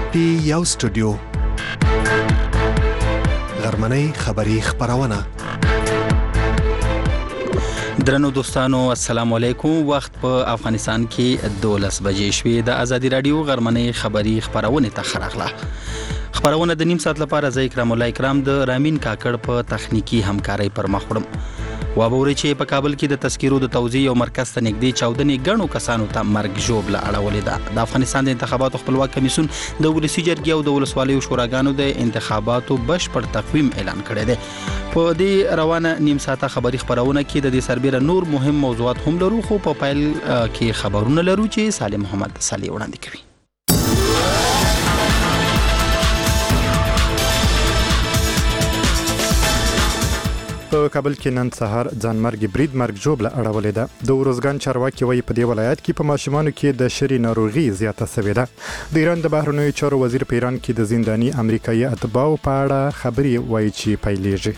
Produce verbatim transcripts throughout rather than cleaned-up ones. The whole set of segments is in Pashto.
پی یو سټوډیو غرمنۍ خبری خبرونه. درنو دوستانو السلام علیکم. وخت په افغانستان کې دولس بجې شوې. د ازادي رادیو غرمنۍ خبری خبرونه ته خراغله. خبرونه د نیم ساعت لپاره زه کرام الله کرام د رامین کاکړ په تخنیکی همکارۍ پر مخ وړم. وابوري چې په کابل کې د تذکیرو د توزیع او مرکز ته نږدې چاودنې غنو کسانو ته مرګ ژوبله اړولې ده. د افغانستان د انتخاباتو خپلواک کمیسیون د ولسی جرګې او د ولسوالیو شوراګانو د انتخاباتو بشپړ تقویم اعلان کړی دی. په دې روانه نیم ساعته خبری خبرونه کې د دې سربېره نور مهم موضوعات هم لرو، خو په پایل کې خبرونه لرو چې سالم محمد صالح وړاندې کوي. په کابل کې نن سهار ځانمرګي برید مرګ ژوبله اړولې ده. د ورزګان چارواکي وایي په دې ولایت کې په ماشومانو کې د شری ناروغي زیاته شوې ده. د ایران د بهرنیو چارو وزیر په ایران کې د زنداني امریکایي اتباعو په اړه خبرې وایي چې پیلېږي.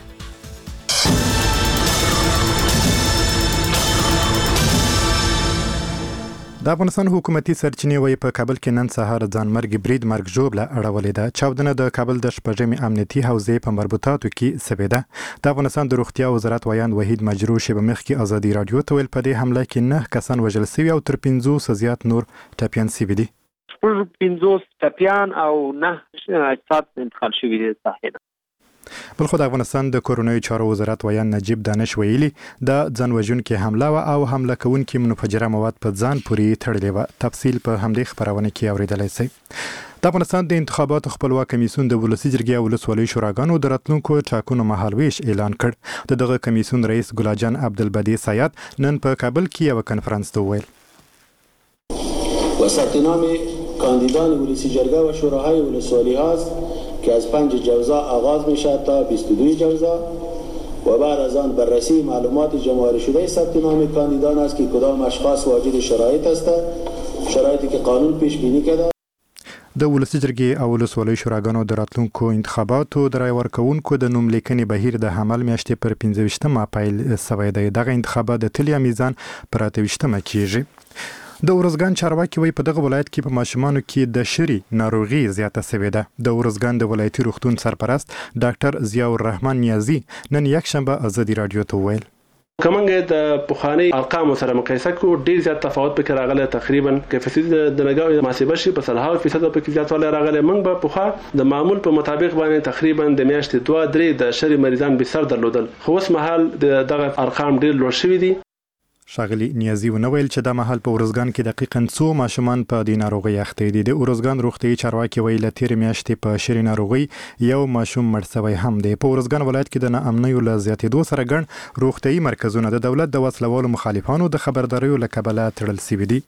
د افغانستان حکومتي سرچینې وایي په کابل کې نن سهار ځانمرګي برید مرګ ژوبله اړولې ده. چاودنه د کابل د شپږمې امنیتي حوزې په مربوطاتو کې شوې ده. د افغانستان د روغتیا وزارت ویاند وحید مجروح شیبه مخکې ازادي رادیو ته ویل په دې حمله کې نه کسان وژل شوي او تر پنځوس زیات نور ټپیان شوي دي. پنځوس ټپیان او نه اجساد انتقال شوي دي ساحل. بلخو د افغانستان د کورونوي چارو وزارت ویاند نجیب دانش ویلي د ځان وژونکي حمله او حمله کوونکي منفجره مواد په ځان پورې تړلې وه. تفصیل په همدې خبرونه کې اوریدلی شئ. د افغانستان د انتخاباتو خپلواک کمیسیون د ولسی جرګې او ولسوالیو شوراګانو د راتلونکو ټاکنو مهالویش اعلان کړ. د دغه کمیسیون رئیس ګلاجان عبدالبدی سیاد نن په کابل کې یو کنفرانس ته وویل وثبت نام کاندیدان ولسی جرگه و شوراهای ولسوالی هاست که از پنج جوزا آغاز می شود تا بیست و دو جوزا و بعد از آن بررسی معلومات جمعآوری شده ثبت نام کاندیدان است که کدام اشخاص واجد شرایط هستند، شرایطی که قانون پیش بینی کرده. د ولسی جرګې او ولسوالیو شوراګانو د راتلونکو انتخاباتو د رای ورکوونکو د نوم لیکنې بهیر د حمل میاشتې پر پنځه ویشتمه پیل شوی دی. دغه انتخابات د تلیا میزان پر اته ویشتمه کیږي. د ورزګان چارواکي وایي په دغه ولایت کې په ماشومانو کې د شری ناروغي زیاته شوې ده. د ورزګان د ولایتي روغتون سرپرست ډاکټر ضیاء الرحمن نیازي نن یکشنبه ازادي رادیو ته وویل کومنګ د پخوانی ارقام سره مقایسه کو ډیر زیات تفاوت پکې راغلی. تقریبا کیفیت د نګاو محاسبه شي په سلهاو فیصد پکې زیاتوالی راغلی. موږ به پخوا د معمول په مطابق باندې تقریبا د میاشتې دوه درې د شری مریضان به سر درلودل، خو اوس مهال دغه ارقام ډیر لوړ شوي دي. ښاغلي نیازي ونه ویل چې د مهال په ورزګان کې دقیقاً څو ماشومان په دې ناروغۍ اخته دي. د ورزګان روغتیايي چارواکي ویل تیر میاشتې په شری ناروغۍ یو ماشوم مړ شوی هم دی. په ورزګان ولایت کې د ناامنیو له زیاتېدو سره ګڼ روغتیايي مرکزونه د دولت د وسلوالو مخالفانو د خبرداریو له کبله تړل شوي دي.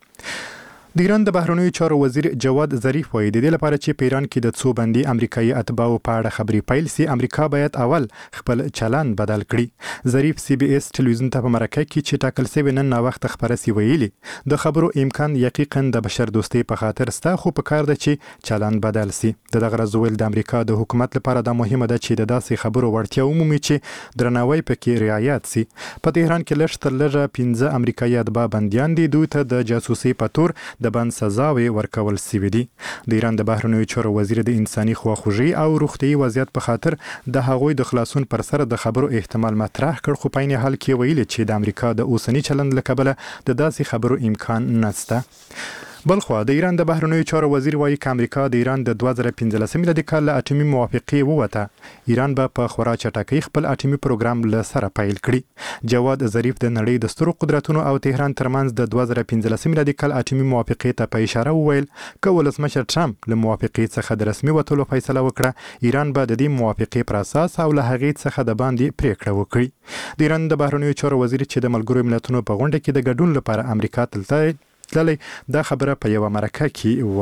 د ایران د بهرنیو چارو وزیر جواد ظریف وایي د دې لپاره چې په ایران کې د څو بندي امریکایي اتباعو په اړه خبرې پیل سي امریکا باید اول خپل چلن بدل کړي. ظریف سی بي اس ټلویزیون ته په مرکه کې چې ټاکل شوی نن ناوخته خبره سی ویلي د خبرو امکان یقیقاً د بشر دوستۍ په خاطر ستا خو په کار ده چې چلن بدل سي. د دغه رزول د امریکا د حکومت لپاره دا مهمه ده چې د داسې خبرو وړتیا ومومي چې درناوی پکې رعایت سي. په تهران کې لږ تر لږه پنځه امریکایي اتباع بندیان دي. دوی ته د جاسوسي په تور د بند سزاوي ورکول شوې دي. د ایران د بهرنیو چارو وزیر د انساني خواخوږي او روغتیايي وضعیت په خاطر د هغوی د خلاصون پر سر د خبرو احتمال مطرح کړ، خو په عین حال کې ویلي چې د امریکا د اوسنی چلند له کبله د داسې خبرو امکان نشته. بلخوا د ایران د بهرنیو چارو وزیر وایي چې امریکا د ایران د دوه زره پنځلسم میلادي کال له اټومي موافقې ووته. ایران به په خورا چټکۍ خپل اټومي پروګرام له سره پیل کړي. جواد ظریف د نړۍ د سترو قدرتونو او تهران ترمنځ د دوه زره پنځلسم میلادي کال اټومي موافقې ته په اشاره وویل که ولسمشر ټرمپ له موافقې څخه د رسمي وتلو فیصله وکړه ایران به د دې موافقې پر اساس او له هغې څخه د باندې پریکړه وکړي. د ایران د بهرنیو چارو وزیر چې د ملګرو ملتونو په غونډه کې د ګډون لپاره امریکا تللی تللی دا خبره په یوه مرکه کې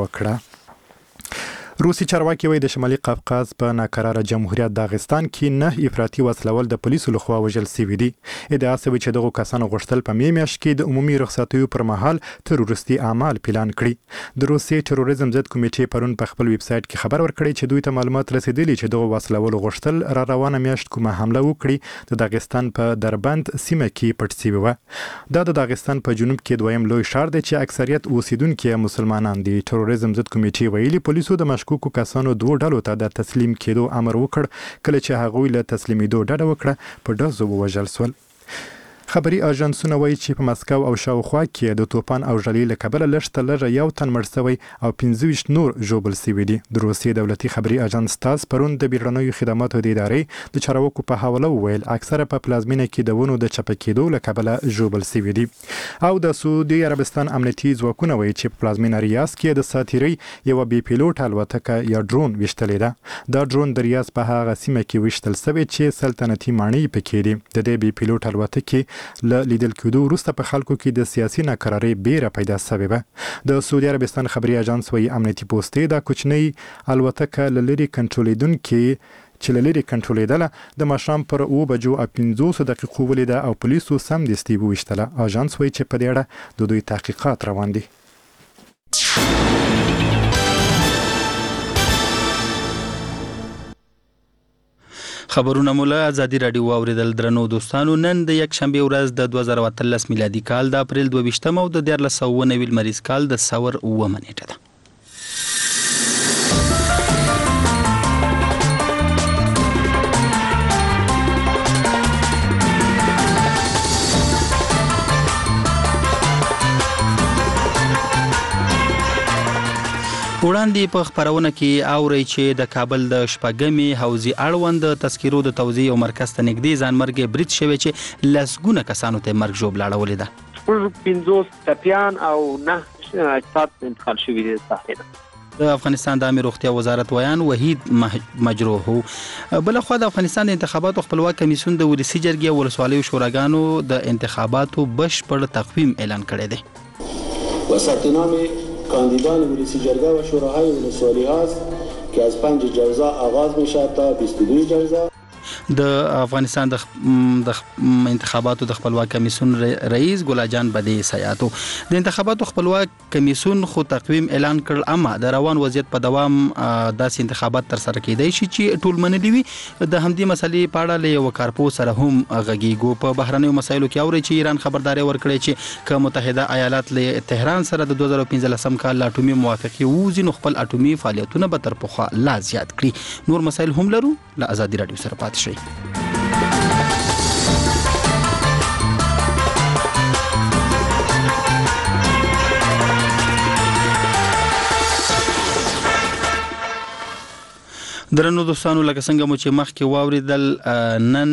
وکړه. روسي چارواکي وایي د شمالي قفقاز په ناکراره جمهوریت داغستان کې نه افراطي وسلوال د پولیسو لخوا وژل شوي دي. ادعا شوې چې دغو کسانو غوښتل په مې میاشت کې د عمومي رخصتیو پر مهال تروریستي اعمال پلان کړي. د روسیې تروریزم ضد کمیټې پرون په خپل ویب سایټ کې خبر ورکړی چې دوی ته معلومات رسیدلي چې دغو وسلوالو غوښتل را روانه میاشت کومه حمله وکړي د داغستان په دربند سیمه کې پټ شوې وه. دا د داغستان په جنوب کې دویم لوی ښار دی چې اکثریت اوسیدونکي مسلمانان دي. تروریزم ضد کمیټې ویلي پولیسو د مشکوکو کسانو دوه ډلو ته د تسلیم کېدو امر وکړ کله چې هغوی له تسلیمېدو ډډه وکړه په ډزو ووژل شول. خبري اژانسونه وایي چې په مسکو او شاوخوا کې د توپان او ژړۍ له کبله لږ تر لږه یو تن مړ شوی او پنځه ویشت نور ژوبل شوي دي. د روسیې دولتي خبري اژانس تاس پرون د بیړنیو خدماتو د ادارې د چارواکو په حواله وویل اکثره په پلازمینه کې د ونو د چپه کېدو له کبله ژوبل شوي دي. او د سعودي عربستان امنیتي ځواکونه وایي چې په پلازمینه ریاض کې د ساتیرۍ یوه بې پیلوټ الوتکه یا ډرون ویشتلې ده. دا ډرون د ریاض په هغه سیمه کې ویشتل شوی چې سلطنتي ماڼۍ پکې دي. د دې بې پیلوټ الوتکې له لیدل کېدو وروسته په خلکو کې د سیاسي ناکرارۍ بیره پیدا شوې وه. د سعودي عربستان خبري اژانس وایي امنیتي پوستې دا کوچنۍ الوتکه له لرې کنټرولېدونکې چې له لرې کنټرولېدله د ماښام پر اوه بجو او پنځوسو دقیقو ولیده او پولیسو سمدستي وویشتله. اژانس وایي چې په دې اړه د دوی تحقیقات روان دي. خبرونه مولا ازادي رادیو اوریدل. درنو دوستانو، نن د یک شنبه ورځ د دوه زره اتلس میلادي کال د اپریل دوه ویشتم او د دیارلس سوه اووه نوي لمریز کال د سور اوومه نیټه ده. وړاندې په خبرونه کې اوري چې د کابل د شپږمې حوزې اړوند تذکیرو د توزیع او مرکز ته نږدې ځانمرګي برید شوی چې لسګونه کسانو ته مرګ ژوبل اړولې ده. پنځوس ټپیان او نه اجساد انتقال شوي دي ساحل. د افغانستان د امیر روغتیا وزارت ویان وحید مجروح هو. بل خو د افغانستان د انتخاباتو خپلواک کمیسیون د ولسی جرګې او ولسوالیو شوراګانو د انتخاباتو بشپړ تقویم اعلان کړی دی. وساتنامه کاندیدان ولسی جرگه و شوراهای ولسوالی هست که از پنج جوزا آغاز می شود تا بیست و دو جوزا. د افغانستان د انتخاباتو د خپلواک کمیسیون رئیس ګلاجان بدی سیاتو د انتخاباتو خپلواک کمیسیون خو تقویم اعلان کړ، اما د روان وضعیت په دوام داسې انتخابات تر سره کېدای شي چې ټول منلي وي. د همدې مسلې په اړه له یو کارپو سره هم غږیږو. په بهرنیو مسایلو کې اوري چې ایران خبرداري ورکړي چې که متحده ایالات له تهران سره د دوه زره پنځلسم کال اټومي موافقه ووځي نو خپل اټومي فعالیتونه به تر پخوا لا زیات کړي. نور مسایل هم لرو. له ازادي رادیو سره پاتې شئ. درنو دوستانو، لکه څنګه مو چې مخکې واوریدل، نن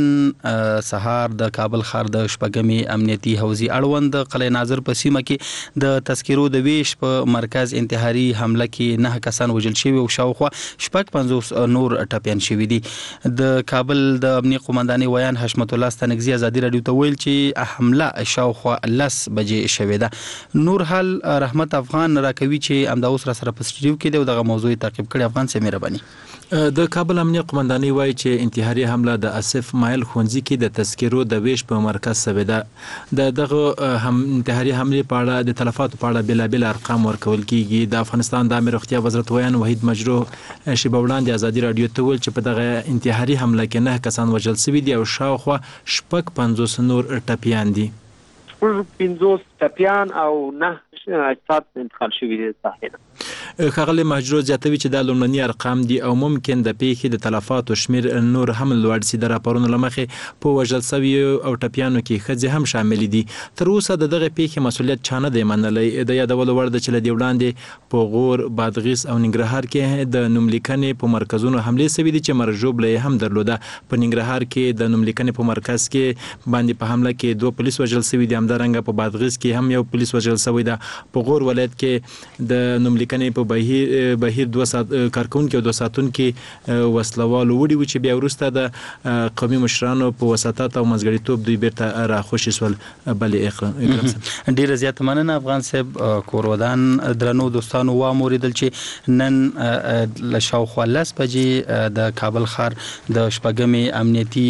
سهار د کابل ښار د شپږمې امنیتي حوزې اړوند قلعه ناظر په سیمه کې د تذکیرو د ویش په مرکز انتحاري حمله کې نه کسان وژل شوي او شاوخوا شپږ پنځوس نور ټپیان شوي دي. د کابل د امنیه قومندانۍ ویان حشمت الله ستانکزي ازادي رادیو ته ویل چې حمله شاوخوا لس بجې شوې ده. نور حال رحمت افغان راکوي چې امدا اوس را سره په سټډیو کې دی او دغه موضوع تعقیب کړي. افغان سه مهرباني. د کابل امنیه قومندانۍ وایي چې انتحاري حمله د اسف مایل ښوونځي کې د تذکیرو د ویش په مرکز شوې ده. د دغه هم انتحاري حملې په اړه د تلفاتو په اړه بېلابېل ارقام ورکول کېږي. د افغانستان د امیر روغتیا وزارت ویان وحید مجروح شیبه وړاندې ازادي رادیو ته ویل چې په دغه انتحاري حمله کې نه کسان وژل شوي دي او شاوخوا شپږ پنځوس نور ټپیان دي. پنځوس ټپیان او نه اجساد انتقال شوي دي ساحل. ښاغلی مهجرو زیاتوي چې دا لومړني ارقام دي او ممکن د پیښې د تلفاتو شمیر نور هم لوړ سي. د راپورونو له مخې په وژل شویو او ټپیانو کې ښځې هم شاملې دي. تر اوسه د دغه پیښې مسؤلیت چا نه دی منلی. د یادولو وړ ده چې له دې وړاندې په غور، بادغیس او ننګرهار کې د نوملیکنې په مرکزونو حملې شوي دي چې مرژوبله یې هم درلوده. په ننګرهار کې د نوملیکنې په مرکز کې باندې په حمله کې دوه پولیس وژل شوي دي. همدارنګه په بادغیس کې هم یو پولیس وژل شوی ده. په غور ولایت کې د نوملیکنې په بهیر بهیر دوه سات کارکونکو او دوه ساتونکو وسلوالو وړي و چې بیا وروسته د قومي مشرانو په وساتات او منځګړیتوب دوی بیرته راخوشي سول. بلې اکرام ډیره زیات مننه افغان صاحب. کورودان درنو دوستانو واموریدل چې نن له شاوخوا لس بجې د کابل ښار د شپږمې امنیتي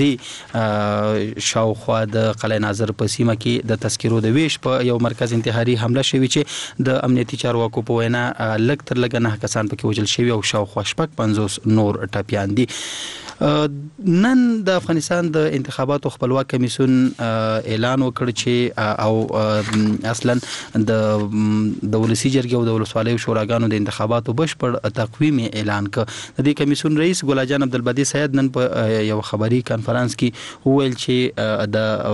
حوزې شاوخوا د قلعه ناظر په سیمه کې د تذکیرو د ویش په یو مرکز انتحاري حمله شوی چې د امنیتي چارواکو په وینا لږ تر لږه نه کسان پکې وژل شوي او شاوخوا شپږ پنځوس نور ټپیان دي. نن د افغانستان د انتخاباتو خپلواک کمیسیون اعلان وکړ چې او اصلا د د ولسی جرګې او د ولسوالیو شوراګانو د انتخاباتو بشپړ تقویم اعلان کړ. د دې کمیسیون رئیس ګل جان عبدالبدی سید نن په یو خبري کانفرنس کې وویل چې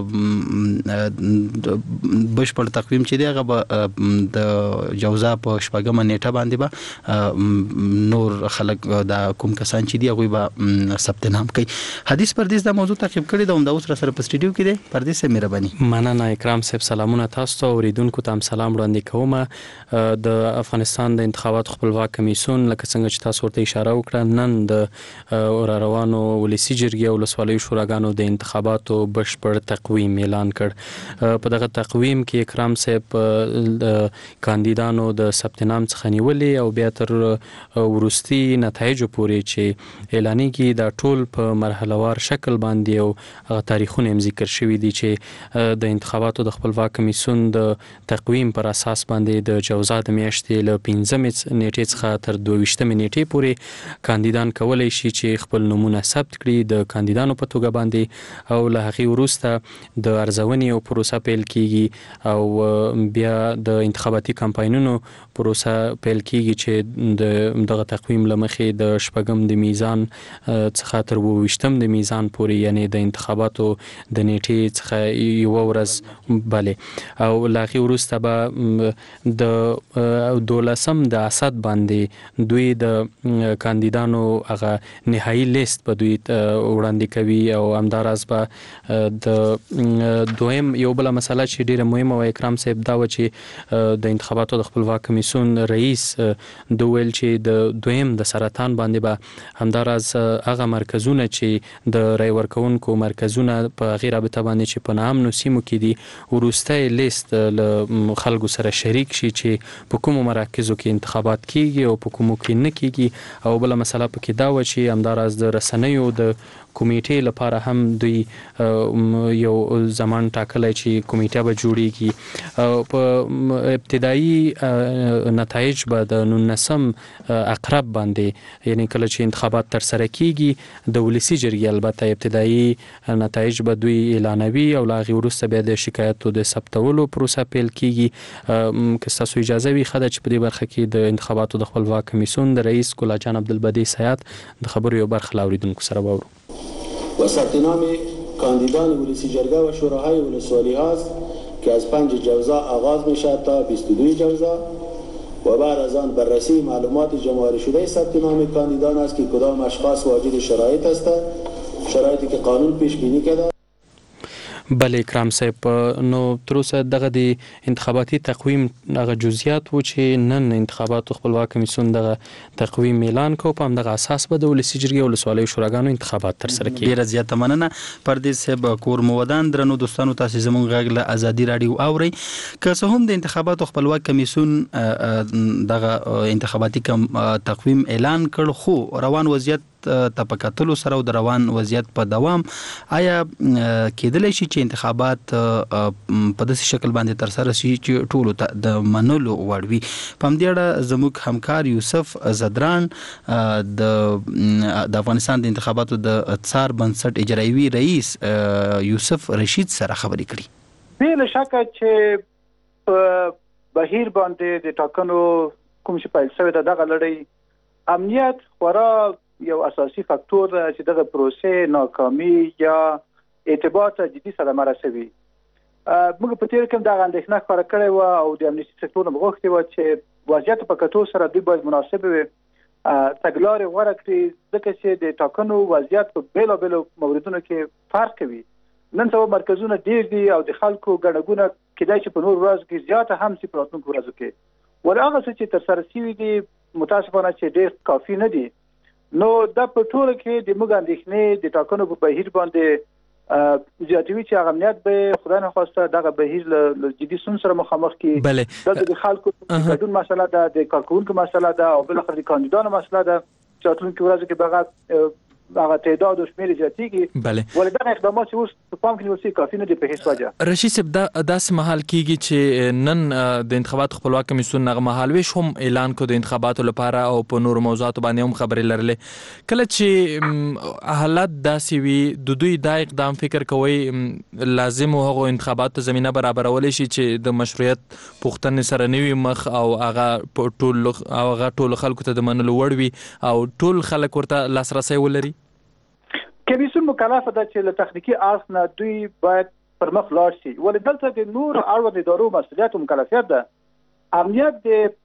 د بشپړ تقویم چې دی هغه د جوزا په شپږمه نیټه باندې به نور خلک د کوم کسان چې دی هغه به ثبت نام کوي. حدیث پردیس دا موضوع تعقیب کړی دا هم د اوس سره په سټډیو کې دی. پردیس سره مهرباني. مننه اکرام صاحب. سلامونه تاسو ته اوریدونکو ته سلام وړاندې کوم. د افغانستان د انتخابات خپلواک کمیسیون لکه څنګه چې تاسو ورته اشاره وکړه نن د روانو ولسی جرګې او ولسوالیو شوراګانو د انتخاباتو بشپړ تقویم اعلان کړ. په دغه تقویم کې اکرام صاحب د کاندیدانو د ثبت نام څخه نیولې او بیا تر ورستي نتایجو پورې چې اعلانېږي دا ټول په مرحله وار شکل باندې او هغه تاریخونه هم ذکر شوي دي چې د انتخاباتو د خپلواک کمیسیون د تقویم پر اساس باندې د جوزا د میاشتې له پنځمې نیټې څخه تر دوه ویشتمې نیټې پورې کاندیدان کولی شي چې خپل نومونه ثبت کړي د کاندیدانو په توګه باندې او له هغې وروسته د ارزونې او پروسه پیل کیږي او بیا د انتخاباتي کمپاینونو پروسه پیل کیږي چې د دغه تقویم لمخې د شپږم د میزان څخه تر اووه ویشتم د میزان پورې یعنی د انتخاباتو د نیټې څخه یوه ورځ بلې او له هغې وروسته به د دولسم د اسد باندې دوی د کاندیدانو هغه نهایي لیست به دوی وړاندې کوي او همداراز به د دویم یو بله مسله چې ډیره مهمه و اکرام صاحب دا و چې د انتخاباتو د خپلواک کمیسیون رئیس د ویل چې د دویم د سرطان باندې به همداراز هغه مرکزونه چې د رای ورکوونکو مرکزونه په غیر رابطه باندې چې په نامنو سیمو کې دي وروستی لیست له خلکو سره شریک شي چې په کومو مراکزو کې انتخابات کیږي او په کومو کې نه کیږي او بله مسله پکې دا و چې همداراز د رسنیو د کمیټې لپاره هم دوی یو زمان ټاکلی چې کمیټه به جوړیږي. په ابتدایي نتایج به د نولسم اقرب باندې یعنی کله چې انتخابات ترسره کیږي د ولسی جرګې البته ابتدایي نتایج به دوی اعلانوي او له هغې وروسته بیا د شکایتو د ثبتولو پروسه پیل کیږي. که ستاسو اجازه وي ښه ده چې په دې برخه کې د انتخاباتو د خپلواک کمیسیون د رئیس ګل جان عبدالبدی سیاد د خبرو یو برخه له اوریدونکو سره واورو. و ثبت نام کاندیدان ولسی جرگه و شوراهای ولسوالی هاست که از پنج جوزا آغاز می شود تا بیست و دو جوزا و بعد از آن بررسی معلومات جمعآوری شده ثبت نام کاندیدان است که کدام اشخاص واجد شرایط هستند شرایطی که قانون پیش بینی کرده. بله اکرام صاحب نو تر اوسه دغه د انتخاباتي تقویم هغه جزئیات و چې نن انتخاباتو خپلواک کمیسیون دغه تقویم اعلان کو په همدغه اساس به د ولسی جرګې او ولسوالیو شوراګانو انتخابات ترسره کیږي. ډیره زیاته مننه پردیس صاحب. کور مودان درنو دوستانو تاسو زموږ غږ له ازادي رادیو اوري. که څه هم د انتخاباتو خپلواک کمیسیون دغه انتخاباتي تقویم اعلان کړ خو روان وضعیت تپکاتلو سره او د روان وضعیت په دوام آیا کېدلی شي چې انتخابات په داسې شکل باندې ترسره شي چې ټولو ته د منلو وړ وي؟ په همدې اړه زموږ همکار یوسف زدران د افغانستان د انتخاباتو د څار بنسټ اجرایوي رئیس یوسف رشید سره خبرې کړي. بې شکه چې په بهیر باندې د ټاکنو کوم چې پیل شوی د دغه لړۍ امنیت خورا یو اساسي فاکتور چې دغه پروسې ناکامي یا اعتبار ته جدي صدمه رسوي. موږ په تیر کې دغه اندېښنه ښکاره کړې وه او د امنیتي سکتور نه غوښتې وه چې وضعیت په کتو سره دوی باید مناسب وي تګلارې غوره کړي ځکه چې د ټاکنو وضعیت په بېلابېلو موردونو کې فرق کوي. نن سبا مرکزونه ډېر دي او د خلکو ګڼه ګوڼه کېدای شي په نورو ورځو کې زیاته هم شي په راتلونکو ورځو کې. ول هغه څه چې ترسره شوي دي متاسفانه چې ډېر کافي نه دي. نو دا په ټوله کې د موږ اندېښنې د ټاکنو په بهیر باندې زیاتوي چې هغه امنیت به خدای نخواسته دغه بهیر له جدي ستونزو سره مخامخ کړي. دلته د خلکو ګډون مسله ده، د کارکوونکو مسله ده او بالاخره د کاندیدانو مسله ده چې راتلونکي ورځو کې به هغه تعداد او شمیر زیاتېږي. بله ولې دا اقدامات چې اوس په پام کې نیول شوي کافي نه دي په هیڅ وجه. رشید صاحب دا داسې مهال کیږي چې نن د انتخاباتو خپلواک کمیسیون هغه مهالویش هم اعلان کړ د انتخاباتو لپاره او په نورو موضوعاتو باندې هم خبرې لرلې. کله چې حالت داسې وي د دوی دا اقدام فکر کوي لازم هغه انتخاباتو زمينه برابرول شي چې د مشروعیت پوښتنې سره نوي مخ او هغه ټول او هغه ټول خلکو ته د منلو وړ وي او ټول خلک ورته لاسرسي ولري. کمیسیون مکلفه ده چې له تخنیکی اړخ نه دوی باید پر مخ لاړ شي. ولې دلته د نور اړوند ادارو مسؤلیت او مکلفیت ده. امنیت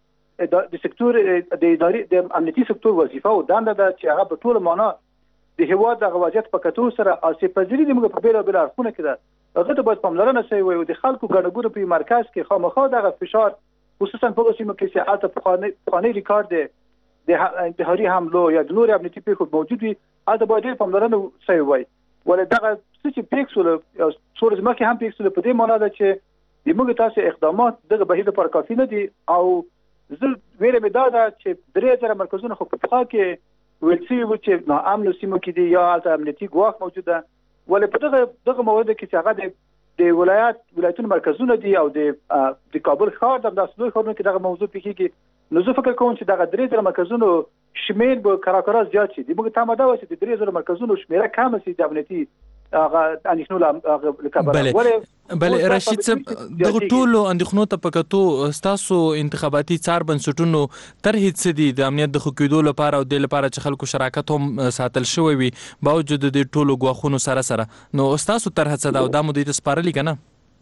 د د سکتور د اداري د امنیتي سکتور وظیفه او دنده ده چې هغه په ټول معنا د هواد د غواجت په کتو سره اسې پذیری د موږ په بیل بل اړخونه کې ده. هغه ته باید پاملرنه شي او د خلکو ګڼګور په مرکز کې خامخا دغه فشار خصوصا په سیمو کې چې حالت په خانه ریکارډ ده د انتحاري حملو یا د نور امنیتي پیښو موجود وي هلته باید پاملرنه شوی وای. ولې دغه څه چې پیښ شول او څو ورځې مخکې هم پیښ شول په دې معنا ده چې د موږ تاسو اقدامات دغه بهیر لپاره کافي نه دي او زه ویره مې دا ده چې درې زره مرکزونه خو په پخوا کې ویل شوي وو چې ناامنو سیمو کې دي یا هلته امنیتي ګواښ موجود ده. ولې په دغه دغه موارد کې چې هغه د ولایت ولایتونو مرکزونه دي او د د کابل ښار د داسې لوی ښارونو کې دغه موضوع پیښیږي. نو زه فکر کوم چې دغه درې زره مرکزونو شمیر به کراکرا زیات شي. د موږ تمه دا و چې د درې زره مرکزونو شمیره کم شي د امنیتي هغه اندېښنو هغه لکبره. بله بله رشید صاحب دغه ټولو اندېښنو ته په کتو ستاسو انتخاباتي څار بنسټونو طرحې څه دي د امنیت د ښه کېدو لپاره او د لپاره چې خلکو شراکت هم ساتل شوی وي باوجود د ټولو ګواښونو سره سره نو ستاسو طرحه څه ده او دا مو دوی ته سپارلي که نه؟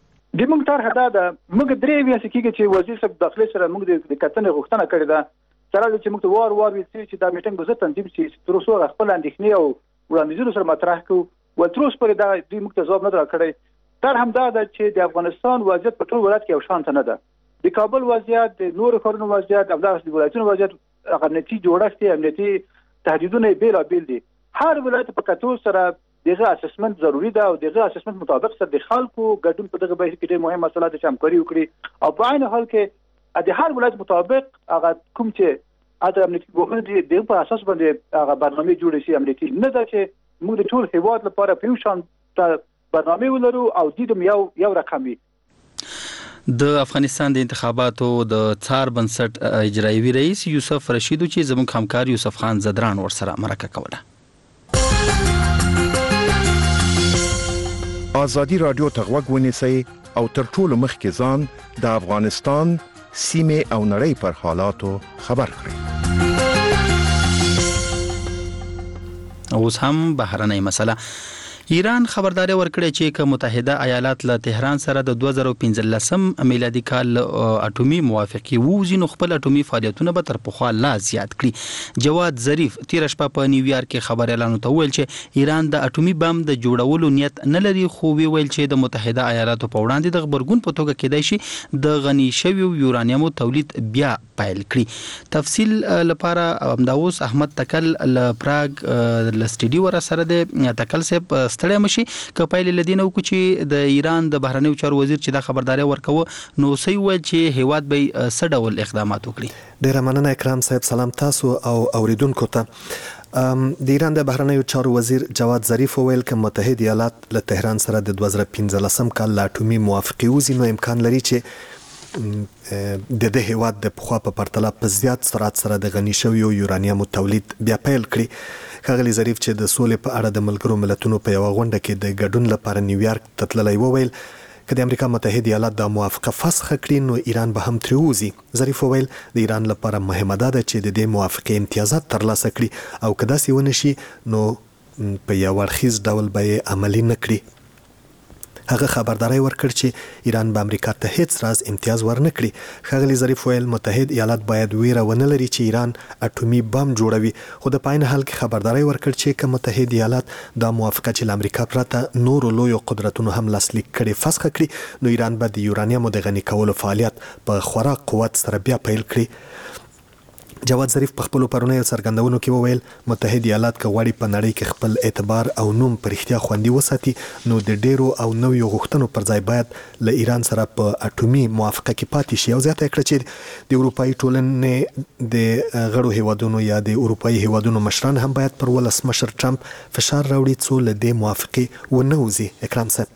د موږ طرحه دا ده موږ درې میاشتې کېږي چې وزیر صاحب داخلي سره موږ د کتنې غوښتنه کړې ده سره چې موږ ته وار وار ویل شوي چې دا میټینګ به زه تنظیم شي تر اوسه هغه خپل اندېښنې او وړاندیزونه سره مطرح کړو و تر اوسه پورې دا دوی موږ ته ځواب نه دی راکړی. طرح هم دا ده چې د افغانستان وضعیت په ټول ولایت کې یو شانته نه ده. د کابل وضعیت د نورو ښارونو وضعیت همدغسې د ولایتونو وضعیت امنیتي جوړښت یې امنیتي تهدیدونه یې بېلابېل دي. هر ولایت په کتو سره دغه اسسمنت ضروری ده او دغه اسسمنت مطابق سره د خلکو ګډون په دغه بهیر کې ډېر مهم مسله ده چې همکاري وکړي او په عین حال کې د هر ولایت مطابق هغه کوم چې اته امنیتي ګواښونه دي د په اساس باندې هغه برنامه جوړ شي. امنیتي نه ده چې موږ د ټول هیواد لپاره په یو شان برنامه ولرو او دیدم یو یو رقم وي. د افغانستان د انتخاباتو د څار بنسټ اجرایوي رئیس یوسف رشیدو چې زموږ همکار یوسف خان زدران ورسره مرکه کوله. آزادی رادیو ته غوږ ونیسئ او تر ټولو مخکې ځان د افغانستان سیمې او نړۍ پر حالاتو خبر کړئ. اوس هم بهرنۍ مسله. ایران خبرداري ورکړې چې که متحده ایالات له تهران سره د دوه زره پنځلسم میلادي کال اټومي موافقه ووزي نو خپل اټومي فعالیتونه به تر پخوا لا زیات کړي. جواد ظریف تیر شپه په نیویارک کې خبر اعلان وکړ چې ایران د اټومي بم د جوړولو نیت نه لري خو ویل چې د متحده ایالاتو په وړاندې د خبرګون په توګه کېدای شي د غني شوی یورانیمو تولید بیا پیل کړي. تفصیل لپاره امداوس احمد تکل ل پراګ ل سټډیو ور سره د تکل صاحب ستړی مشي که پایلې لدینه وکړي چې د ایران د بهرنیو چارو وزیر چې دا خبرداري ورکوه نو سوي ویل چې هیواد به څه ډول اقدامات وکړي. ډیره مننه اکرام صاحب. سلام تاسو او اوریدونکو ته. د ایران د بهرنیو چارو وزیر جواد ظریف ویل چې متحده ایالات له تهران سره د دوه زره پنځلسم کال لا اټومي موافقه وزي نو امکان لري چې د دې هیواد د پخوا په پرتله په زیات سرعت سره د غني شویو یورانیمو تولید بیا پیل کړي. ښاغلي ظریف چې د سولې په اړه د ملګرو ملتونو په یو غونډه کې د ګډون لپاره نیویارک ته تللی وویل که د امریکا متحده ایالات د موافقه فسخ کړي نو ایران به هم ترې وځي. ظریف وویل د ایران لپاره مهمه ده چې د دې موافقه امتیازات ترلاسه کړي او که داسې ونه شي نو په یو اړخیز ډول به یې عملي نه کړي. هغه خبرداري ورکړ چې ایران به امریکا ته هیڅ راز امتیاز ورنه کړي. ښاغلي ظریف ویل متحد ایالات باید ویره ونه لري چې ایران اټومي بم جوړوي خو د پاین حال کې خبرداري ورکړ چې که متحد ایالات دا موافقه چې امریکا پرته نورو لویو قدرتونو هم لاسلیک کړي فسخ کړي نو ایران به د یورانیمو د غني کولو فعالیت په خورا قوت سره بیا پیل کړي. جواد ظریف په خپل پرونیو څرګندونو کې وویل متحده ایالات که غواړي په نړۍ کې خپل اعتبار او نوم په رښتیا خوندي وساتي نو د ډیرو او نویو غوښتنو پر ځای باید له ایران سره په اټومي موافقه کې پاتې شي او زیاته کړه چې د اروپאי ټولنې د غړو هیوادونو یا د اروپאי هیوادونو مشران هم باید پر ولسمشر ټرمپ فشار راوړي څو له دې موافقه ونه وځي. اکرام صاحب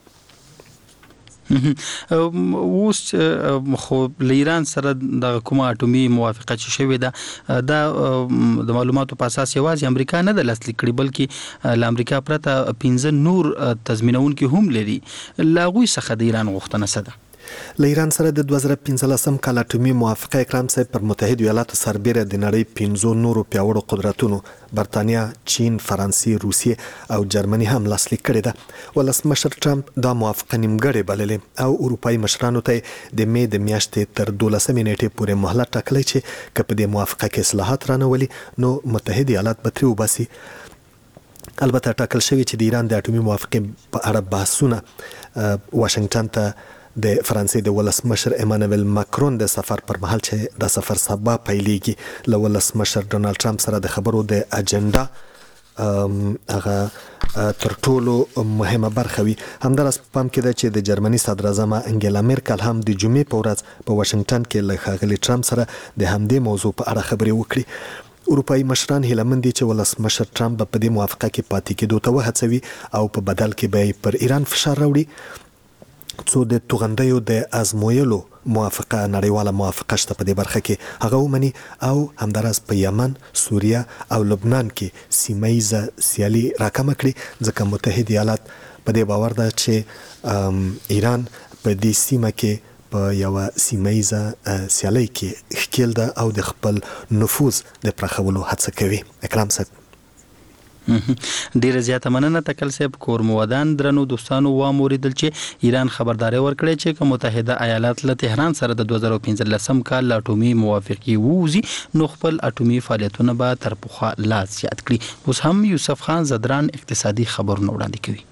اوس خو له ایران سره د کومه اټومي موافقه چې شوې ده دا د معلوماتو په اساس یوازې امریکا نه د لاسلیک کړي بلکې له امریکا پرته پنځه نور تضمینونکي هم لري. له هغوی څخه د ایران غوښتنه څه ده؟ له ایران سره د دوه زره پنځلسم کال اټومي موافقه اکرام صاحب پر متحده ایالاتو سربیره د نړۍ پنځو نورو پیاوړو قدرتونو برتانیا، چین، فرانسې، روسیې او جرمني هم لاسلیک کړې ده. ولسمشر ټرمپ دا موافقه نیمګړې بللې او اروپאי مشرانو ته د مې د میاشتې تر دولسمې نیټې پورې مهلت ټاکلی چې که په دې موافقه کې اصلاحات رانولي نو متحده ایالات به ترې وباسي. البته ټاکل شوی چې د ایران د اټومي موافقې په اړه بحثونه واشنگټن ته د فرانسې د ولسمشر ایمانوئل ماکرون د سفر پر مهال چې د سفر سبا پیلېږي له ولسمشر ډونالد ټرمپ سره د خبرو د اجنډا هغه تر ټولو مهمه برخه وي. همداراز په پام کې ده چې د جرمني صدر اعظم انګیلا میرکل هم د جمعې په ورځ په واشنگټن کې له ښاغلي ټرمپ سره د همدې موضوع په اړه خبرې وکړي. اروپאי مشران هیله مند دي چې ولسمشر ټرمپ په دې موافقه کې پاتې کېدو ته وهڅوي او په بدل کې به پر ایران فشار راوړي څو د توغندیو د ازمویلو موافقه نړیواله موافقه شته په دې برخه کې هغه ومني او همداراز په یمن، سوریه او لبنان کې سیمه سیالي راکمه کړي ځکه متحده ایالات په دې باور ده چې ایران په دې سیمه کې په یو سیمه سیالي کې ښکیل ده او د خپل نفوذ د پراخولو هڅه کوي. اکرام صاحب ډیره زیاته مننه تکل صاحب. کورمودان درنو دوستانو واموریدل چې ایران خبرداري ورکړي چې که متحده ایالات له تهران سره د دوه زره پنځلسم کال اټومي موافقه ووځي نو خپل اټومي فعالیتونه به تر پخوا لا زیات کړي. اوس هم یوسف خان زدران اقتصادي خبرونه وړاندې کوي.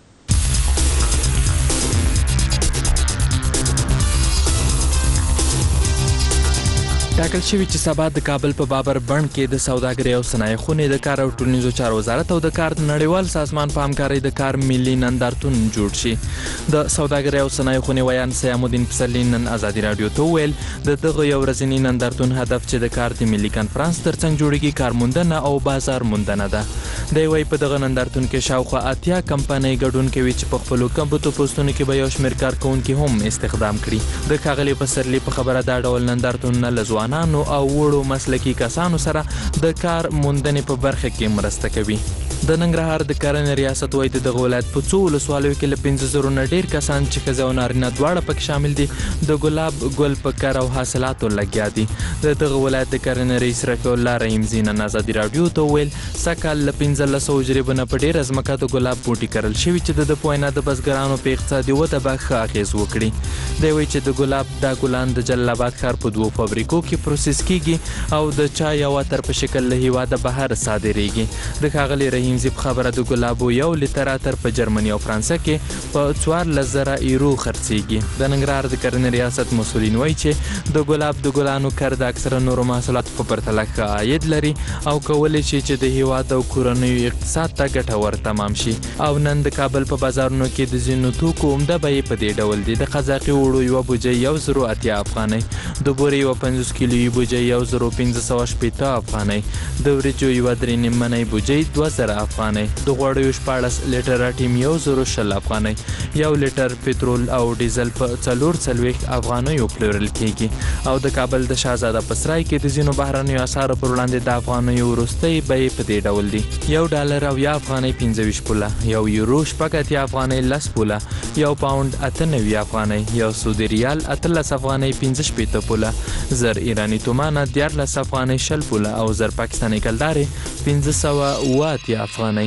ټاکل شوی چې سبا د کابل په بابر بڼ کې د سوداګرۍ او صنایع خونې د کار او ټولنیزو چارو وزارت او د کار نړیوال سازمان په همکارۍ د کار ملي نندارتون جوړ شي. د سوداګرۍ او صنایع خونې ویان سیام الدین پسرلي نن ازادي رادیو ته وویل د دغه یو ورځني نندارتون هدف چې د کار د ملي کنفرانس ترڅنګ جوړیږي کارموندنه او بازار موندنه ده. دی وايي په دغه نندارتون کې شاوخوا اتیا کمپنۍ ګډون کوي چې په خپلو کمبوتو پوسټونو کې به یو شمېر کارکوونکي هم استخدام کړي. د ښاغلي پسرلي په خبره دا ډول نندارتونونه له ځوانانو او وړو مسلکي کسانو سره د کار موندنې په برخه کې مرسته کوي. د ننګرهار د کرنې ریاست وايي د دغه ولایت په څو ولسوالیو کې له پنځه زرو نه ډېر کسان چې ښځې او نارینه دواړه پکې شامل دي د ګلاب ګل په کر او حاصلاتو لګیا دي. د دغه ولایت د کرنې رئیس رفیع الله رحیمزي نن ازادي راډیو ته وویل سږکال له پنځلس سوه جریبو نه په ډېره ځمکه د ګلاب بوټي کرل شوي چې د ده په وینا د بزګرانو په اقتصادي وده به ښه اغېز وکړي. دی وایي چې د ګلاب دا ګلان د جلال آباد ښار په دوو فابریکو کې پروسس کیږي او د چای او عطر په شکل له هیواده بهر صادریږي. د ښاغلي رحیمزي په خبره د ګلابو یو لیتر عطر په جرمني او فرانسه کې په څوارلس زره ایرو خرڅیږي. د ننګرهار د کرنې ریاست مسؤلین وایي چې د ګلاب د ګلانو کر د اکثره نورو محصولاتو په پرتله ښه عاید لري او کولی شي چې د هیواد او کورنیو اقتصاد ته ګټور تمام شي. او نن د کابل په بازارونو کې د ځینو توکو عمده بیې په دې ډول دي. د قزاقي وړو یوه بوجۍ یو زرو اتیا افغانۍ، د بورې یوه پنځوس کیلویي بوجۍ یو زرو پنځه سوه شپېته افغانۍ، د وریجو یوه درې نیم منۍ بوجۍ دوه زره افغانۍ، د غوړیو شپاړس لیټره ټیم یو زرو شل افغانۍ، یو لیټر پټرول او ډیزل په څلور څلوېښت افغانیو پلورل کیږي. او د کابل د شاهزاده په سرای کې د ځینو بهرنیو اسعارو پر وړاندې د افغانیو وروستۍ بیې په دې ډول دي: یو ډالر اویا افغانۍ پنځه ویشت پوله، یو یورو شپږ اتیا افغانۍ لس پوله، یو پاونډ اته نوي افغانۍ، یو سعودي ریال اتلس افغانۍ پنځه شپېته پوله، زر ایراني تومانه دیارلس افغانۍ شل پوله او زر پاکستاني کلدارې پنځه سوه اوه اتیا افغانۍ.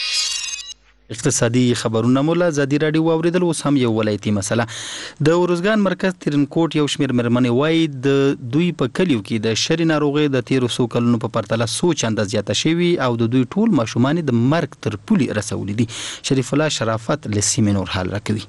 اقتصادي خبرونه مولا ازادي راډیو واوریدل. اوس هم یو ولایتي مسله. د ورزګان مرکز ترنکوټ یو شمېر مېرمنې وایي د دوی په کلیو کې د شري ناروغۍ د تیرو څو کلونو په پرتله څو چنده زیاته شوي او د دوی ټول ماشومان د مرګ تر پولې رسولي دي. شریف الله شرافت له سیمې نور حال راکوي.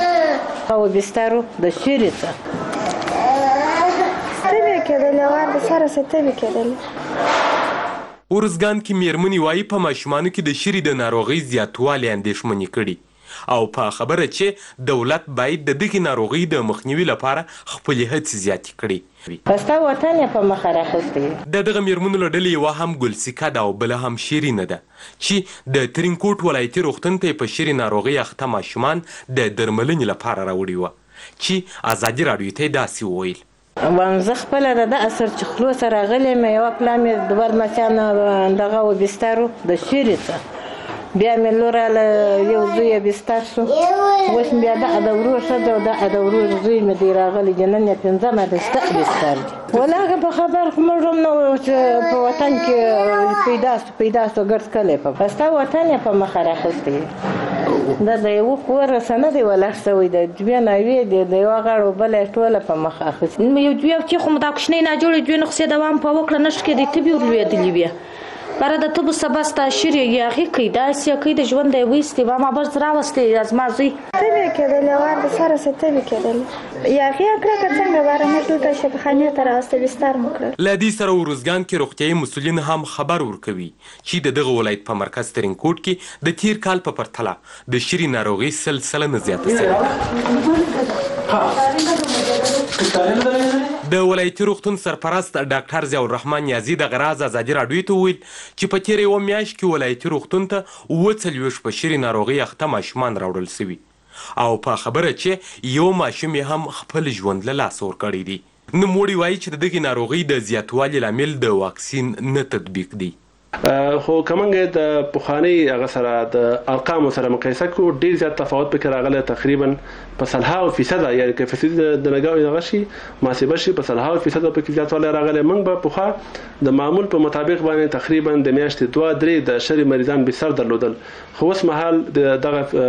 او بسترو د شري څخه ستړي کېدل او د سره ستوي کېدل. ورزګان کې میرمنې وایي په ماشومانو کې د شری د ناروغۍ زیاتوالی اندېښمنې کړي او په خبره چې دولت باید د دغې ناروغۍ د مخنیوي لپاره خپلې هڅې زیاتې کړي. پسته وطن یې په مخه راخستی. د دغه میرمنو له ډلې یوه هم ګلسیکه ده او بله هم شیرینه ده چې د ترینکوټ ولایتي روغتون ته په شری ناروغۍ اخته ماشومان د درملنې لپاره راوړي وه چې ازادي راډیو ته یې داسې وویل. زه خپله د ده اثر چې خلو سره راغلی مې یوه پلا مې د برمسیان دغه و بستر د شیرې څه بیا مې لوراله یو زوی یې بستر شو اوس مې بیا دغه د ورور ښځه او دغه د ورور زوی مې دی راغلی چې نن یې پنځمه بسته بستر دي. ولا هغه په خبر خو موږ هم نه وو چې په وطن کې پیدا سو پیدا سو ګرځ کلی په پسته وطن یې په مخه راخستی. دا د یوه کور رسنه دی ولاړ شوی دی دوې ناوې دی د یوه غاړه بله یې ټوله په مخه اخیستې. یو دوې چې خو مو دا کوچنۍ ناجوړې دوې نقصې دوام په وکړه نشت کېدی تبې ورلوېدلې بیا برا د تبو سبا ستا شیر یاغي کوي داسې کوي د ژوند دی ویستې ما بس راوستې از ما زوی تبې کېدل او د سره څه تبې کېدل یاغي کړه که څنګه باره موږ دلته شفاخانې ته راوستې بستر مو کړل. له دې سره ورزګان کې روغتیایي مسؤلین هم خبر ورکوي چې د دغه ولایت په مرکز ترینکوټ کې د تیر کال په پرتله د شری ناروغۍ سل سلنه زیاته شوې. د ولایتي روغتون سرپرست ډاکټر ضیاء الرحمن نیازي دغه راز ازادي راډیو ته وویل چې په تېره یوه میاشت کې ولایتي روغتون ته اووه څلوېښت په شری ناروغۍ اخته ماشومان راوړل سوي او په خبره چې یو ماشوم یې هم خپل ژوند له لاسه ورکړی دی. نوموړي وایي چې د دغې ناروغۍ د زیاتوالي لامل د واکسین نه تطبیق دی. خو کمنګ د پخوانی هغه سره د ارقام سره مقایسه کو ډیر زیات تفاوت پکې راغلی تقریبا په سلهاو فیصد یعنی که فیصد د نګاوي دغه شي محاسبه شي په سلهاو فیصد پکې زیاتوالی راغلی. موږ به پخوا د معمول په مطابق باندې تقریبا د میاشتې دوه درې د شری مریضان به سر درلودل خو اوس مهال دغه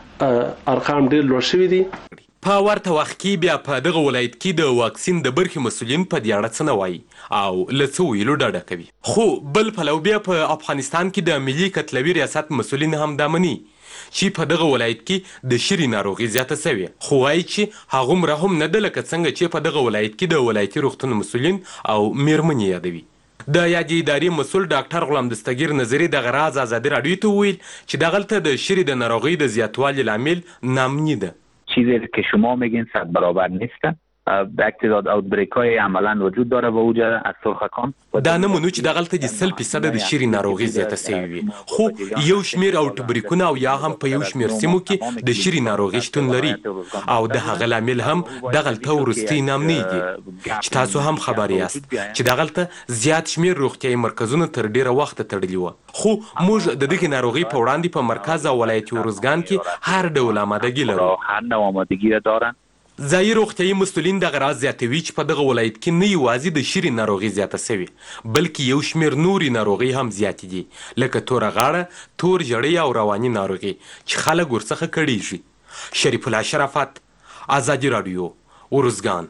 ارقام ډیر لوړ شوي دي. په ورته وخت کې بیا په دغه ولایت کې د واکسین د برخې مسؤلین په دې اړه څه نه وایي او له څه ویلو ډډه کوي. خو بل پلو بیا په افغانستان کې د ملي کتلوي ریاست مسؤلین هم دا مني چې په دغه ولایت کې د شری ناروغي زیاته سوې خو وایي چې هغومره هم نه ده لکه څنګه چې په دغه ولایت کې د ولایتي روغتون مسؤلین او میرمنې یادوي. د یادې ادارې مسؤل ډاکټر غلام دستگیر نظری دغه راز ازادي راډیو ته وویل چې دغلته د شری د ناروغۍ د زیاتوالي لامل نامنی ده. چیزی که شما میگین صد برابر نیست. اقتصاد اوتبریک های عملا وجود داره و اوجه از سرخکان دا نمونو چې دغلته د سل فیصد د شری ناروغي زیاته سوي وي خو یو شمیر اوتبریکونه او یا هم په یو شمیر سیمو کې د شری ناروغي شتون لري او د هغه لامل هم دغلته وروستي نامنی دي چې تاسو هم خبر یاست چې دغلته زیات شمیر روغتیایي مرکزونه تر ډیره وخت تړلي وو خو موږ د دغې ناروغي په وړاندې په مرکز او ولایتي ورزګان کې هر ډول آمادګي لرو. هر نوع آمادگی دارن. ځایي روغتیایي مسؤلین دغه راز زیاتوي چې په دغه ولایت کې نه یوازې د شری ناروغي زیاته سوي بلکې یو شمیر نوري ناروغي هم زیاتې دي لکه توره غاړه تور ژړی او رواني ناروغي چې خلک ورڅخه کړیږي. شریف الله شرافت ازادي راډیو ورزګان.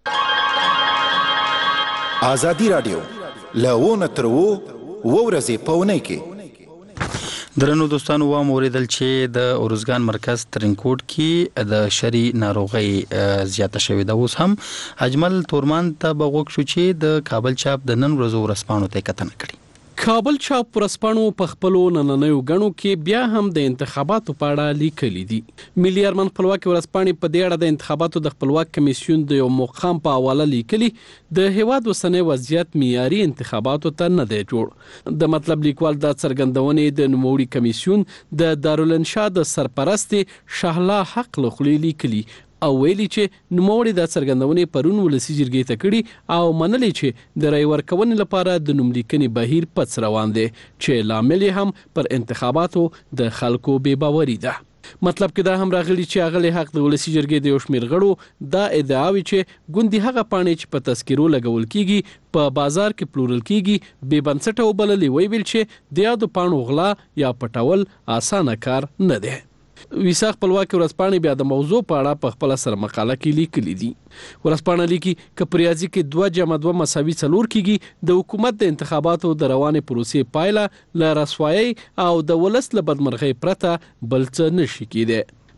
ازادي راډیو له تر و ورځې په اونۍ کې درنو دوستانو و موریدل چې د اورزګان مرکز ترینکوټ کې د شری ناروغي زیاته شوې ده. اوس هم اجمل تورمان ته بغوښ شو چې د کابل چاپ د نن ورځو ورسپانو ته کتنه کړي. کابل چاپ ورسپانو په خپلو نننیو غنو کې بیا هم د انتخاباتو په اړه لیکلي دي. ملي ارمان خپلواک ورسپانې په دې اړه د انتخاباتو د خپلواک کمیسیون د یو مقام په حواله لیکلي د هیواد وسنۍ وضعیت معیاري انتخاباتو ته نه دی جوړ. د مطلب لیکوال د څرګندونې د نوموړي کمیسیون د دارالانشا د سرپرست شهلا حق لخلی لیکلي او ویلي چې نوموړي د څرګندونې پرون ولسي جرګې ته کړي او منلي چې د رای ورکونې لپاره د نوملیکنې بهیر پڅ روان دی چې لامل هم پر انتخاباتو د خلکو بې باوري ده. مطلب کې دا هم راغلی چې اغلی حق د ولسي جرګې د یو شمېر غړو دا ادعاوي چې ګوندي هغه پاڼې چې په تذکیرو لګول کیږي په بازار کې پلورل کیږي بې بنسټه وبللې ویل چې د یادو پاڼو غلا یا پټول اسانه کار نه دی. ویسا خپلواک ورسپانې بیا د موضوع په اړه په خپل سره مقاله کې لیکلي دي. ورسپانې لیکي چې په ریاضي کې دوه جمع دوه مساوي څلور کیږي د حکومت د انتخاباتو د روانې پروسې پایله له رسوایي او د ولس له بدمرغۍ پرته بل څه نشي کېدی.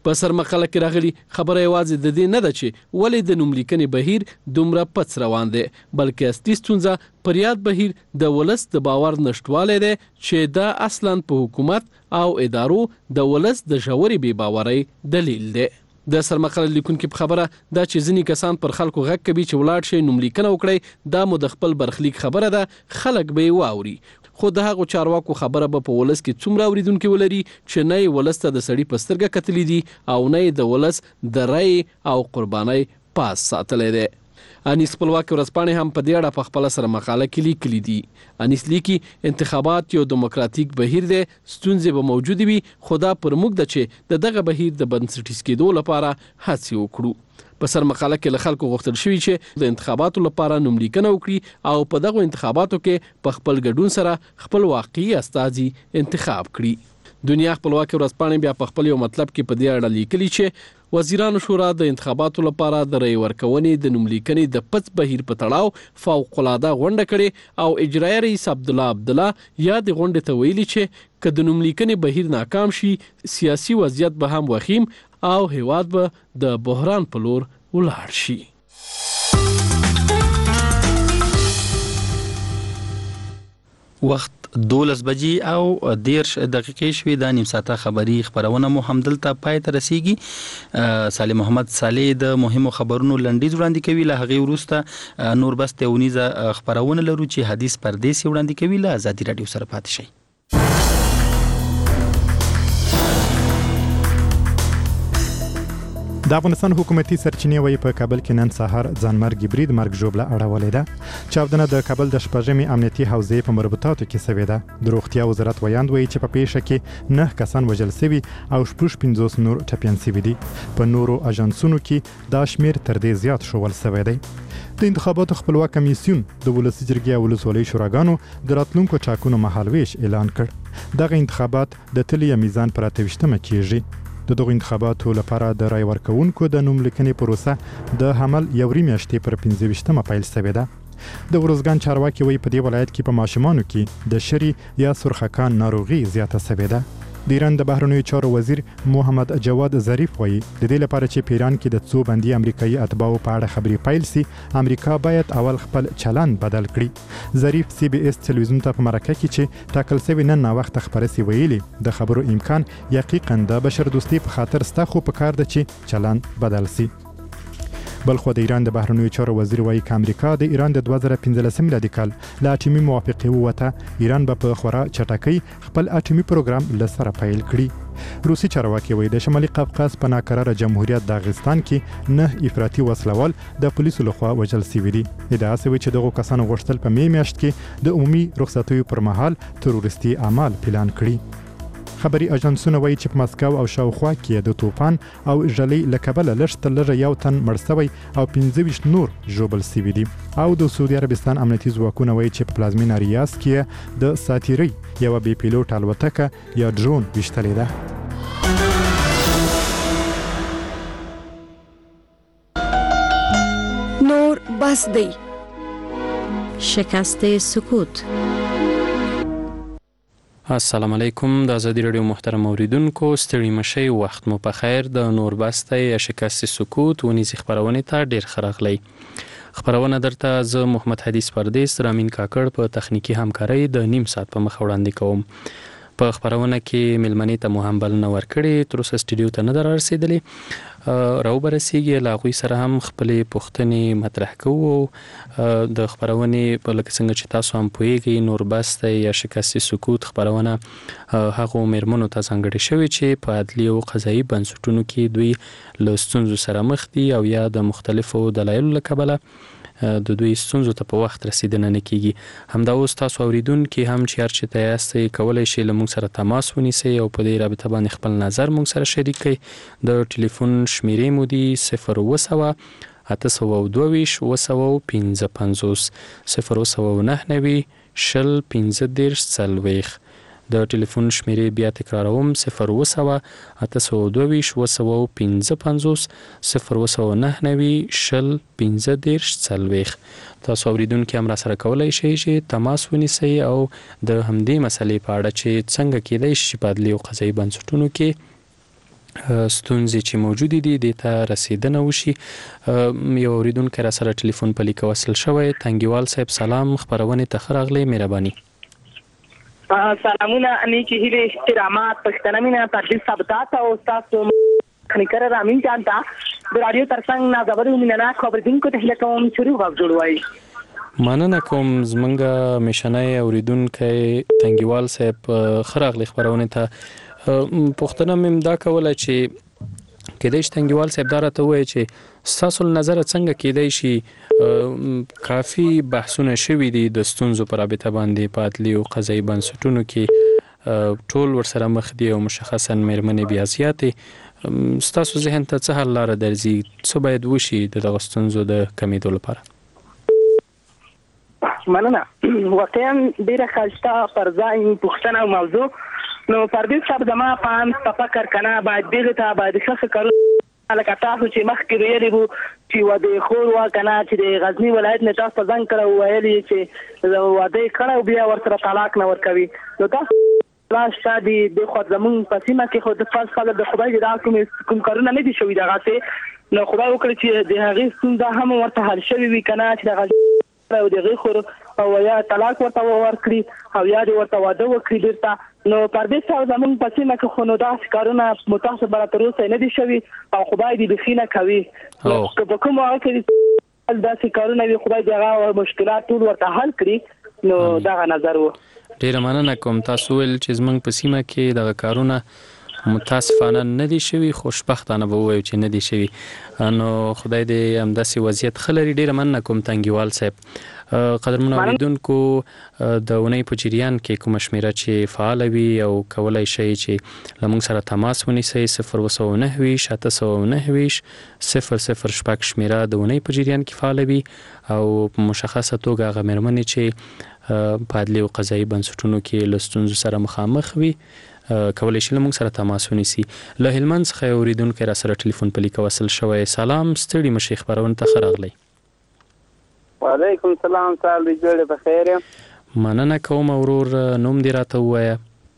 په سرمقاله کې راغلي خبره یوازې د دې نه ده چې ولې د نوملیکنې بهیر دومره پڅ روان دی، بلکې اصلي ستونزه پر یاد بهیر د ولس د باور نشټوالی دی چې دا اصلا په حکومت او ادارو د ولس د ژورې بې باورۍ دلیل دی. د سرمقاله لیکونکي په خبره دا چې ځینې کسان پر خلکو غږ کوي چې ولاړ شي نوملیکنه وکړي، دا مو د خپل برخلیک خبره ده، خلک به یې واوري. خو د هغو چارواکو خبره به په ولس کې څومره اوریدونکي ولري چې نه یې ولس ته د سړي په سترګه کتلی دي او نه یې د ولس د رای او قربانۍ پاس ساتلی دی. انیس خپلواکي ورځپاڼې هم په دې اړه په خپله سره مقاله کې لیکلي دي. انیس لیکي انتخابات یو دیموکراتیک بهیر دی، ستونزې به موجودې وي، خو دا پر موږ ده چې د دغه بهیر د بنسټیز کېدو لپاره هڅې وکړو. په سر مقاله کې له خلکو غوښتل شوي چې د انتخاباتو لپاره نوملیکنه وکړي او په دغو انتخاباتو کې په خپل ګډون سره خپل واقعي استازي انتخاب کړي. دنیا خپلواکي ورځپاڼې بیا په خپل یو مطلب کې په دې اړه لیکلي چې وزیرانو شورا د انتخاباتو لپاره د رای ورکونې د نوملیکنې د پڅ بهیر په تړاو فوق‌العاده غونډه کړې او اجرایي رئیس عبدالله عبدالله یا د غونډې ته ویلي چې که د نوملیکنې بهیر ناکام شي سیاسي وضعیت به هم وخیم او هیواد به د بحران په لور ولاړ شي. وخت دولس بجې او دیرش دقیقې شوې. دا نیم ساعته خبري خبرونه مو همدلته پای ته رسیږي. صالح محمد صالح د مهمو خبرونو لنډیز وړاندې کوي، له هغې وروسته نور بس تونیزه خبرونه لرو چې حدیث پردیسي وړاندې کوي. له ازادي راډیو سره پاتې شئ. د افغانستان حکومتي سرچینې وایي په کابل کې نن سهار ځانمرګي برید مرګ ژوبله اړولې ده. چاودنه د کابل د شپږمې امنیتي حوزې په مربوطاتو کې سوې ده. د روغتیا وزارت ویاند وایي چې په پیښه کې نه کسان وژل سوي او شپږ پنځوس نور ټپیان سوي دي. په نورو اژانسونو کې دا شمیر تر دې زیات ښوول سوی دی. د انتخاباتو خپلواک کمیسیون د ولسي جرګې او ولسوالۍ شوراګانو د راتلونکو ټاکنو مهالویش اعلان کړ. دغه انتخابات د تلې میزان پر اته ویشتمه کیږي. د دغو انتخاباتو لپاره د رای ورکوونکو د نوملیکنې پروسه د حمل یوري میاشتې پر پنځه ویشتمه پیل سوې ده. د ورزګان چارواکي وایي په دې ولایت کې په ماشومانو کې د شری یا سرخکان ناروغي زیاته سوې ده. د ایران د بهرنیو چارو وزیر محمد جواد ظریف وایي د دې لپاره چې په ایران کې د څو بندي امریکایي اتباعو په اړه خبرې پیل سي، امریکا باید اول خپل چلند بدل کړي. ظریف سی بي اس تلویزیون ته په مرکه کې چې ټاکل شوی نن ناوخته خبره سی ویلي د خبرو امکان یقینا د بشردوستي په خاطر ستا خو په کار ده چې چلند بدل سي. بلخو د ایران د بهرنیو چارو وزیر وایي چې امریکا د ایران د دوه زره پنځلسم میلادي کال له اټومي موافقې ووته، ایران به په خورا چټکۍ خپل اټومي پروګرام له سره پیل کړي. روسي چارواکي وایي د شمالي قفقاز په ناکراره جمهوریت داغستان کې نه افراطي وسلوال د پولیسو لخوا وژل شوي دي. ادعا شوې چې دغو کسانو غوښتل په می میاشت کې د عمومي رخصتیو پر مهال تروریستي اعمال پلان کړي. خبري اژانسونه وایي چې په مسکو او شاوخوا کې د طوفان او ژلۍ له کبله لږ تر لږه یو تن مړ شوی او پنځه ویشت نور ژوبل شوي دي. او د سعودي عربستان امنیتي ځواکونه وایي چې په پلازمینه ریاض کې د ساتیري یوه بې پیلوټ الوتکه یا ډرون ویشتلې ده. نور بس دی. شکست سکوت. السلام علیکم. د ازادي راډیو محترم اوریدونکو، ستړي مشئ، وخت مو په خیر. د نور بسته یا شکست سکوت ونیزي خبرونه ته ډیر خراغلی. خبرونه درته زه محمد حدیث پردیس رامین کاکړ په تخنیکی همکارۍ د نیم ساعت په مخ وړاندې کوم. په خبرونه کې ملمنې ته مو هم بلنه ورکړې، تر اوسه سټډیو ته نه ده رارسېدلې. راو برسېږي له هغوی سره هم خپلې پوښتنې مطرح کوو. د خبرونې په لکه څنګه چې تاسو هم پوهیږئ، نور بسته یا شکست سکوت خبرونه هغو میرمنو ته ځانګړې شوې چې په عدلي او قضایي بنسټونو کې دوی له ستونزو سره مخ دي او یا د مختلفو دلایلو له کبله د دوی ستونزو ته په وخت رسیدنه نه کیږي. همدا اوس تاسو اوریدونکي هم چې هر چېرته یاستئ کولی شئ له موږ سره تماس ونیسئ او په دې رابطه باندې خپل نظر موږ سره شریک کړئ. د ټلیفون شمیرې مو دي صفر اوه سوه اته سوه او دوه ویشت اوه سوه او پنځه پنځوس، صفر اوه سوه او نهه نوي شل پنځه دېرش څلوېښت. د ټلیفون شمیرې بیا تکراروم، صفر اوه سوه اته سوه او دوه ویشت اوه سوه او پنځه پنځوس، صفر اوه سوه او نهه نوي شل پنځه دېرش څلوېښت. تاسو اوریدونکي هم را سره کولی شئ چې تماس ونیسئ او د همدې مسلې په اړه چې څنګه کیدای شي په عدلي او قضایي بنسټونو کې ستونزې چې موجود دي د ته رسیدنه وشي. یو اوریدونکو را سره ټلیفون په لیک وصل شوی. تنګیوال صاحب سلام، خبرونه ته ښه راغلی، مهرباني. سلامونه، نیکی هیله، احترامات، پښتنه مینه، پردیس ثبتات او تاسو خنیکره رامین جان ته د رادیو ترڅنګ نازور مینه خبردونکو ته هیله کوم چې روغ جوړوي. مننه کوم زمونږ میشنای اوریدونکو تنګیوال صاحب ښه راغلی خبرونه ته. پښتنه مم دا کوله چې کېدای شي تنګیوال صاحب دا راته وایي چې ستاسو نظر څنګه کېدای شي کافي بحثونه شوي دي د ستونزو په رابطه باندې په عدلي او قضایي بنسټونو کې ټول ورسره مخ دي او مشخصا مېرمنې بیا زیاتې. ستاسو ذهن ته څه حل لاره درځي، څه باید وشي د دغه ستونزو د کمېدو لپاره؟ مننه. واقعا ډیره ښایسته پر ځای پوښتنه او موضوع. نو پردیس صاحب زما پام په فکر کنه باید دغه ته باید څه کارو لکه تاسو چې مخکې ویلي وو چې واده خور وا کنه چې د غزنی ولایت نه تاسو ځان کړو ویلي چې واده کړو بیا ورسره طلاق نه ورکوي. نو تاسو لاس شادي د خو زمون په سیمه کې خو د فاز خلک د خدای د کوم کوم کارونه نه دي شوي دغه څه. نو خدای وکړي چې د هغه ستونزه هم ورته حل شوي وي کنه چې دغه او دغه خور او یا طلاق ورته ورکړي او یا ورته واده وکړي درته. نو پردیس صاحب زمون په سیمه کې خو نو داسې کارونه متاسفانه تر اوسه نه دي شوي او خدای دې بخینه کوي. که په کوم وخت کې داسې کارونه وي خدای دغه مشکلات ټول ورته حل کړي. نو دغه نظر و. ډیره مننه کوم. تاسو ول چې زمونږ په سیمه کې دغه کارونه متاسفانه نه دي شوي، خوشبختانه به وایو چې نه دي شوي. نو خدای دې همداسې وضعیت ښه لري. ډیره مننه کوم تنګیوال صاحب. قدرمنو اوریدونکو د اونۍ په جریان کې کومه شمیره چې فعال وي او کولای شي چې لمونږ سره تماس ونیسئ صفر اووه سوه نهه ویشت اته سوه نهه ویشت صفر صفر شپږ شمیره د اونۍ په جریان کې فعال وي او په مشخصه توګه هغه مېرمنې چې په عدلي او قضایي بنسټونو کې له ستونزو سره مخامخ وي کولای شي لمونږ سره تماس ونیسي. له هلمند څخه اوریدونکو را سره ټلیفون په لیک وصل شوی. سلام، ستړي مشي، خبرونه ته ښه راغلی. وعلیکم سلام، سال دی جوړ په خیر. مننه کوم ورور، نوم دې راته ووایه.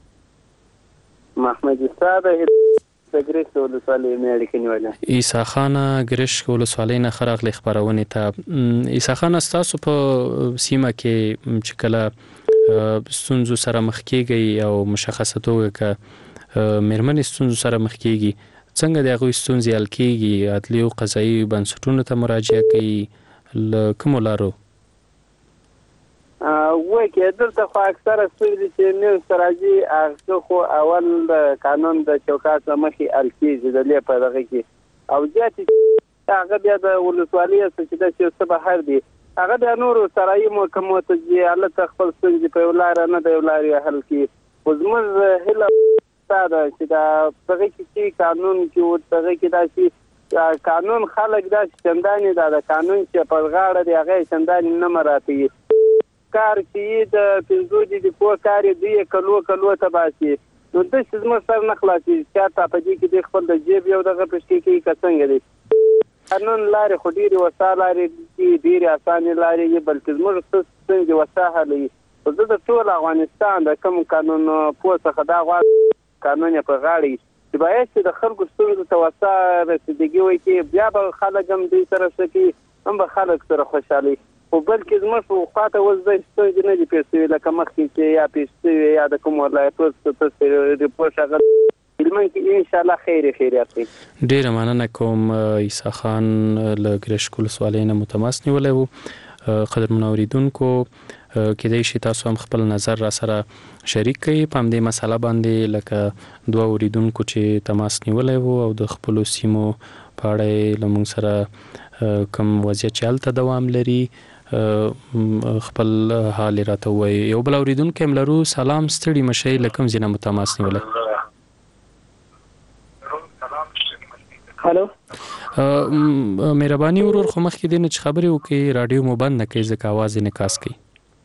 محمد استاد د ګریش ولسوالۍ مېړه کې نیولې. عیسی خان ګریش ولسوالۍ نه ښه راغلی خبرونه ته. عیسی خان ستاسو په سیمه کې چې کله ستونزو سره مخ کېږي او مشخصه توګه که مېرمنې ستونزو سره مخ کېږي، څنګه د هغوی ستونزې حل کېږي؟ عدلي او قضایي بنسټونو ته مراجعه کوي؟ له کومو لارو؟ وایي کې دلته خو اکثره ستونزې چې نوي سره راځي هغه خو اول د قانون د چوکاټ له مخې حل کېږي د لې په دغه کې او زیاتې هغه بیا د ولسوالۍ چې دا چې څه بهر دي هغه د نورو سرایي محکمو ته ځي هلته خپل ستونزې په یو لاره نه د یو لارې حل کړي. خو زموږ هیله دا ده چې دا دغه کې چې قانون کې ورته کې دا چې قانون خلک دا چنداني دا د قانون چې په غاړه دی هغه چنداني نه مراتي کار چې د پنځو دي د کو کار دی کلو کلو ته باسي. نو د سیمه سره نه خلاصي چې تا په دې کې د خپل د جیب یو دغه پښتې کې کڅنګ دي. قانون لارې خو ډېری وساله لري، ډېری اسانه لارې، بلکې زموږ څنګه وساله لري. زه د ټول افغانستان د کوم قانون په څخه دا غواړم قانون په غاړه چې باید چې د خلکو ستونزو ته وسه رسیدګي وي کې بیا به خلک هم دوی سره سکي هم به خلک سره خوشحالي. خو بلکې زموږ په خواته اوس د ستونزې نه دي پیښ شوي لکه مخکې چې یا پیښ شوي یا د کوم ولایتو څه ریپورټ هغه علماً کې انشاءالله خیر خیریات وي. ډېره مننه کوم. عیسی خان له ګرشک ولسوالۍ نه متماس نیولی و. قدرمنو اوریدونکو کېدای شي تاسو هم خپل نظر را سره شریک کړئ په همدې مسله باندې لکه دوه اوریدونکو چې تماس نیولی و او د خپلو سیمو په اړه یې له موږ سره کوم وضعیت چې هلته دوام لري خپل حال یې راته ووایي. یو بل اوریدونکی هم لرو. سلام، ستړي مشئ، له کوم ځای نه مو تماس نیولی؟ هلو، مهرباني ورور خو مخکې دی نه چې خبرې وکړئ راډیو مو بند نه کوئ ځکه اواز یې انعکاس کوي.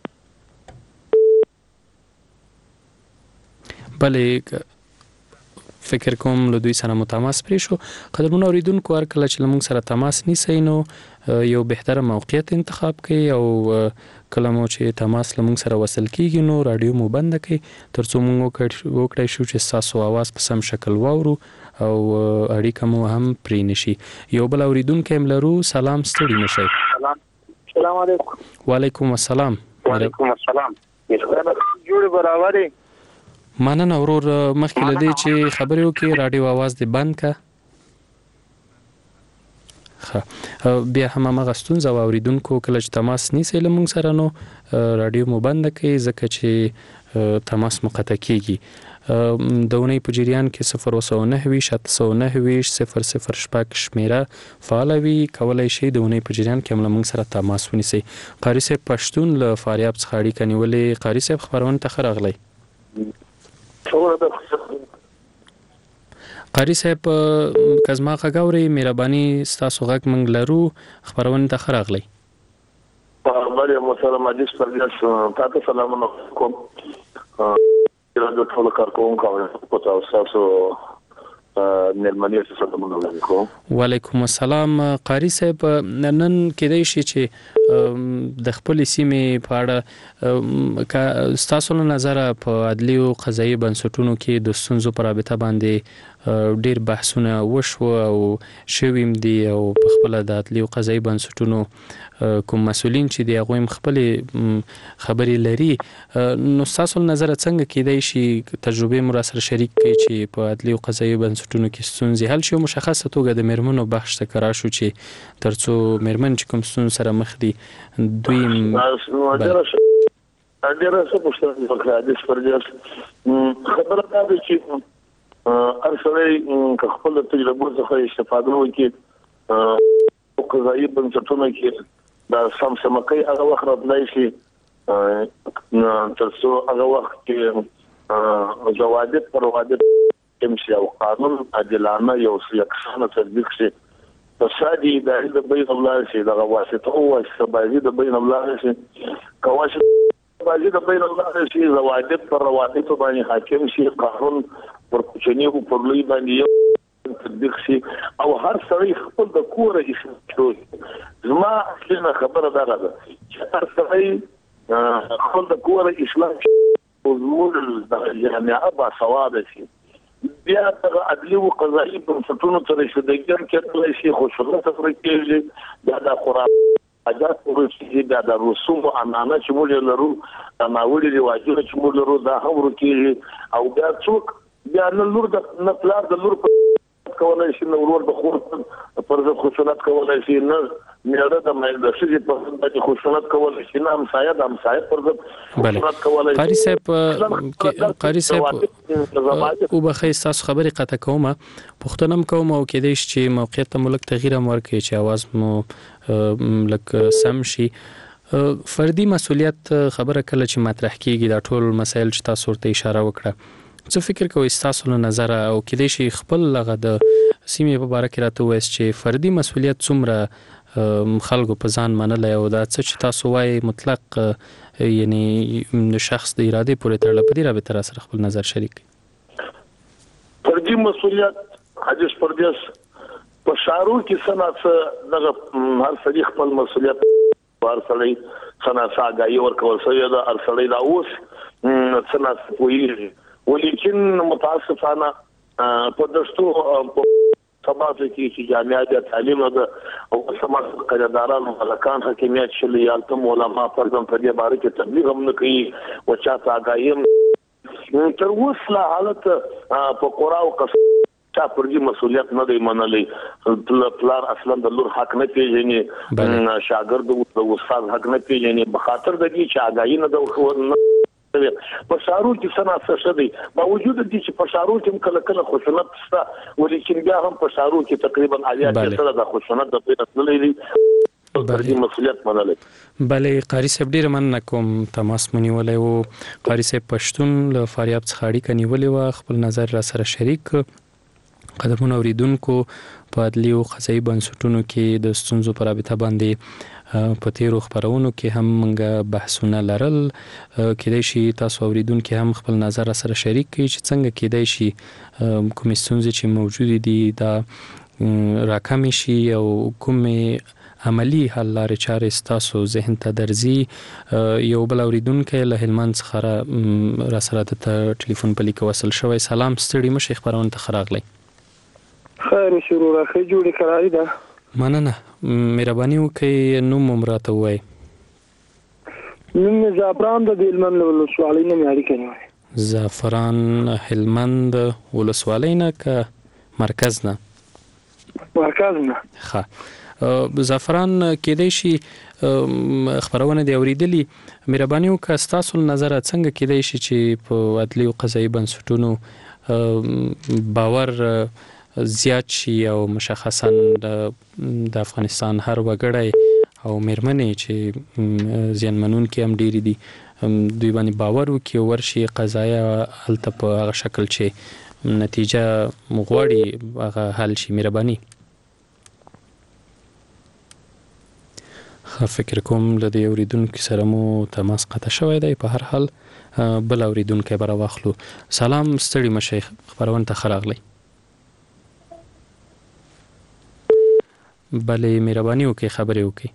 بلې فکر کوم له دوی سره مو تماس پرې شو. قدرمنو اوریدونکو هر کله چې له موږ سره تماس نیسئ نو یو بهتره موقعیت انتخاب کړئ او کله مو چې تماس له موږ سره وصل کیږي نو راډیو مو بند کړئ تر څو موږ وکړی شو چې ستاسو اواز په سم شکل واورو او اړیکه مو هم پرې نشي. یو بل اوریدونکو هم لرو. سلام، ستړي مشئ. سلام السلام علیکم. وعلیکم السلام. وعلیکم السلام. جوړ برابرې مننه ورور. مخکې لدی چې خبرې وکړي رادیو आवाज دې بند کا. ښه بیا هم هغه ستونزه واوریدونکو کله چې تماس نیسي له موږ سره نو رادیو مو بند کړئ ځکه چې تماس مقطع کیږي. د اونۍ په جریان کې صفر وسو نهه ویشت اته سوه نهه ویشت صفر صفر شپږ شمیره فعال وي. کولای شئ د اونۍ په جریان کې هم له موږ سره تماس ونیسئ. قاری صاحب پښتون له فاریاب څخه اړیکه نیولې. قاری صاحب خبرونه ته ښه راغلی. قاری صاحب که زما غږ اورئ مهرباني ستاسو غږ موږ لرو. خبرونه ته ښه راغلی. مریم محترم عزیز پردیس تاسو سلامونه کوم. د ټول کارکونکو په تاسو نرمنیت سره مونږ. وعلیکم السلام. قاری صاحب نن کېدای شي چې د خپل سیمې په اړه ستاسو له نظر په عدلي او قضایي بنسټونو کې د ستونزو پر رابطه باندې ډیر بحثونه وشو او شویم دي او په خپل د عدلي او قضایي بنسټونو کوم مسولین چې دی هغه هم خپل خبرې لري. نو تاسو نظر څنګه کېدای شي تجربه مو سره شریک کړئ چې په عدلي او قضایي بنسټونو کې ستونزې حل شي. مشخصه توګه د میرمنو بخش ته کرا شو چې ترڅو میرمن چې کوم ستونزې سره مخ دي دوی ډیره څه پوښتنه وکړه د سپرجاس خبره دا ده چې ارسلې خپل تجربه څخه استفاده وکړي قضایي بنسټونو کې دا سم سمکې هغه وخت راځي چې تاسو هغه وخت کې زوادت پر وادت کوم شي او قانون عادلانه یو یکسانه تطبیق شي. فسادي د بین الله شي د واسطه او واسطه بازي د بین الله شي کواشه بازي د بین الله شي زوادت پر وادت باندې حاکم شي قانون پر کوچنی او پر لوی باندې تطبیق شي او هر سړی خپل د کوره ایستو. زما اصلي خبره دا ده چې هر سړی خپل د کوره اسلام او زموږ يعني ابا ثواب شي. بیا د عدلي او قضایي بنسټونو تر شدګر کېدل شي خو شغله تفریق کېږي دا د خرافات اجازه ورسېږي دا د رسوم او امانه چې موږ لرو دا ماوړي رواجونه چې موږ لرو دا هم ورکېږي او بیا څوک بیا نه لور د نه پلار د لور کولای شي نو ورور د خور پر ځای خصوصیت کولای شي نه میړه د مې د شې په باندې خصوصیت کولای شي نه هم ساید هم ساید پر ځای خصوصیت کولای شي. قاری صاحب قاری صاحب او بخیر تاسو خبرې قطع کوم پښتنم کوم او کې دې چې موقعیت ته ملک تغییر امر کوي چې आवाज مو لک سم شي. فردي مسولیت خبره کله چې مطرح کیږي دا ټول مسایل چې تاسو ورته اشاره وکړه څه فکر کوئ تاسو له نظر او کې دې شي خپل لغه د سیمې په اړه کې راته وایي چې فردي مسولیت څومره خلکو په ځان منلای او دا څه چې تاسو وایي مطلق یعنی شخص د اراده پورې تړل په دې رابطه سره خپل نظر شریک. فردي مسولیت حدیث پردیس په شارو کې سنت دغه هر سړي خپل مسولیت هر سړي سنت ساګي ورکول سوی دا هر سړي دا اوس سنت ویلي ولیکن متاسفانه په دستو په سماج کې چې جامعات تعلیم او سماج قراردادانو ملکان حکمیت شلي التم علماء پر ځم په دې باره کې تبلیغ هم نه کوي او چا تاګایم تر اوسه لا حالت په قرآن او قص چا پرځي مسولیت نه دی منلې. پلار اصلا د لور حق نه پیژني شاګرد د استاد حق نه پیژني بخاطر د دې چې آګاهی نه د په شارو کې سنا څه دی باوجود دي چې په شارو کې کله کله خشونت شته ولیکن بیا هم په شارو کې تقریبا الیات سره د خشونت د پیښ نه لري فردي مسولیت منلې. بله قاری صاحب ډیر مننه کوم تماس مونیولې وو. قاری صاحب پښتون له فاریاب څخه اړیکه نیولې و خپل نظر را سره شریک. قدرمن اوریدونکو په عدلي او قضایي بنسټونو کې د ستونزو پر رابطه باندې په تیرو خبرونو کې هم موږ بحثونه لرل. کېدای شي تاسو اوریدونکو هم خپل نظر سره شریک کړئ چې څنګه کېدای شي کوم ستونزې چې موجود دي دا راکمې شي او کومې عملی حل لارې چارې تاسو ذهن ته درځي. یو بل اوریدونکو له هلمند څخه را سره د ټلیفون په لیک وصل شوی. سلام ستړي مشه خبرونه ته خراغلی. خیر شروع راخه جوړی کرای ده. مننه. مهرباني وکړئ نوم مو راته ووایئ. نوم زعفران د هلمند له ولسوالۍ نه مې اړیکه نیولې. زعفران هلمند ولسوالۍ نه که مرکز نه؟ مرکز نه. ښه. زعفران کېدای شي خبرونه دی اوریدلی، مهرباني وکړه ستاسو نظر څنګه کېدای شي چې په عدلي او قضایي بنسټونو باور زیات شي او مشخصا د افغانستان هر وګړی او مېرمنې چې زیانمنونکي هم ډېرې دي دوی باندې باور وکړي او ورشي قضایه هلته په هغه شکل چې نتیجه غواړي هغه حل شي. مهرباني. فکر کوم له دې اوریدونکو سره مو تماس قطع شوی دی. په هر حال بل اوریدونکی به راواخلو. سلام، ستړي مشئ، خپرونه ته ښه راغلی. بلې مهرباني وکړئ خبرې وکړئ.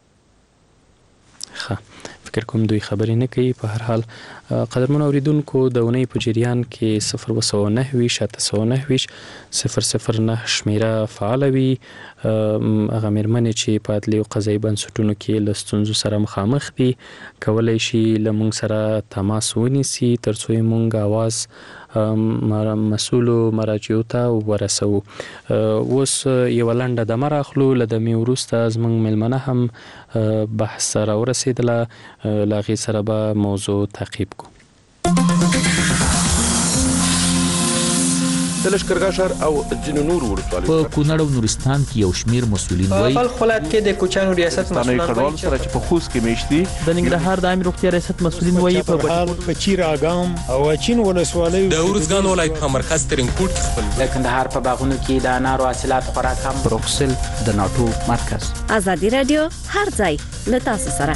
ښه، فکر کوم دوی خبرې نه کوي. په هر حال قدرمنو اوریدونکو د اونۍ په جریان کې صفر سوه نهه ویشت اته سوه نهه ویشت صفر صفر نهه شمیره فعاله وي. هغه مېرمنې چې په عدلي او قضایي بنسټونو کې له ستونزو سره مخامخ دي کولی شي له موږ سره تماس ونیسي تر څو یې موږ اواز مسؤلو مراجعو ته ورسوو. اوس یوه لنډه دمه راخلو، له دمې وروسته زموږ مېلمنه هم بحث را ورسېدله، له هغې سره به موضوع تعقیب کو. د لښکرګاه ښار او ځینو نورو ولسوالیو په کونړ او نورستان کې یو شمېر مسؤلین وایي په بلخ ولایت کې د کوچیانو ریاست مسؤلین وایي سره چې په خوست کې میشتي د ننګرهار د عامې روغتیا ریاست مسؤلین وایي په په چیر اګام او اچین ولسوالیو د ارزګان ولایت په مرکز ترینکوټ کې خپل د کندهار په باغونو کې د انارو حاصلات خوراک هم بروکسل د ناټو مرکز. ازادي رادیو هر ځای له تاسو سره.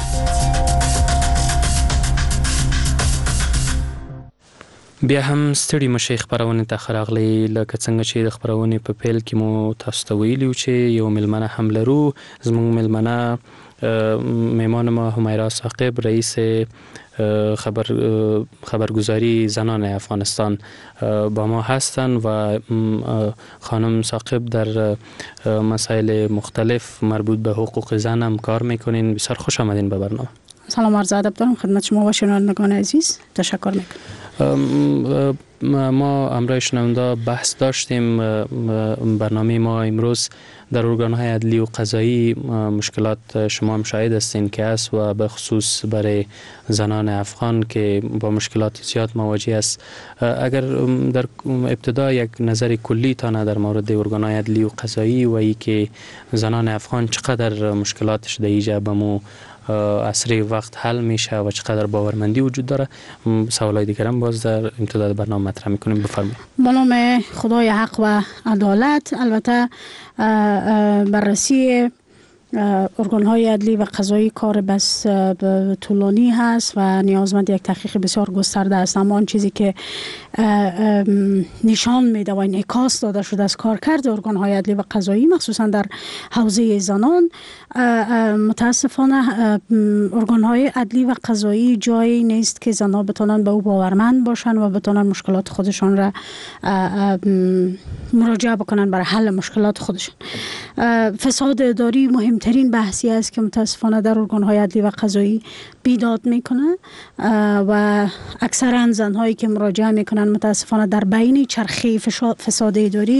بیا هم ستړي مشئ، خپرونې ته ښه راغلی. لکه څنګه چې د خپرونې په پیل کې مو تاسو ته ویلي چې یو مېلمنه هم لرو. زموږ مېلمنه مهمان ما همیرا ثاقب، رئیس خبر خبرگزاری زنان افغانستان با ما هستند و خانم ثاقب در مسائل مختلف مربوط به حقوق زن هم کار میکنین. بسیار خوش آمدین به برنامه. سلام عرض ادب دارم خدمت شما و شنوندگان عزیز. تشکر میکنم. ما همراه شنونده بحث داشتیم. برنامه ما امروز در ارگان‌های عدلی و قضایی مشکلات شما هم شاهد هستین که است و به خصوص برای زنان افغان که با مشکلات زیاد مواجه است. اگر در ابتدا یک نظر کلی تانه در مورد ارگان‌های عدلی و قضایی و ای که زنان افغان چقدر مشکلاتش در اینجا به مو اسری وقت حل میشه و چقدر باورمندی وجود داره، سوالای دیگر هم باز در امتداد برنامه مطرح میکنیم. بفرمایید. به نام خدای حق و عدالت، البته بررسی ارگان‌های عدلی و قضایی کار بس طولانی هست و نیازمند یک تحقیق بسیار گسترده است. اما آن چیزی که نشان میده و انعکاس داده شده از کارکرد ارگان‌های عدلی و قضایی مخصوصا در حوزه زنان، متاسفانه ارگان‌های عدلی و قضایی جایی نیست که زنان بتونن به او باورمند باشن و بتونن مشکلات خودشان را مراجعه بکنن برای حل مشکلات خودشان. فساد اداری مهمترین بحثی است که متاسفانه در ارگان‌های عدلی و قضایی بیداد میکنه و اکثرا زنهایی که مراجعه میکنن متاسفانه در بین چرخه فساد اداری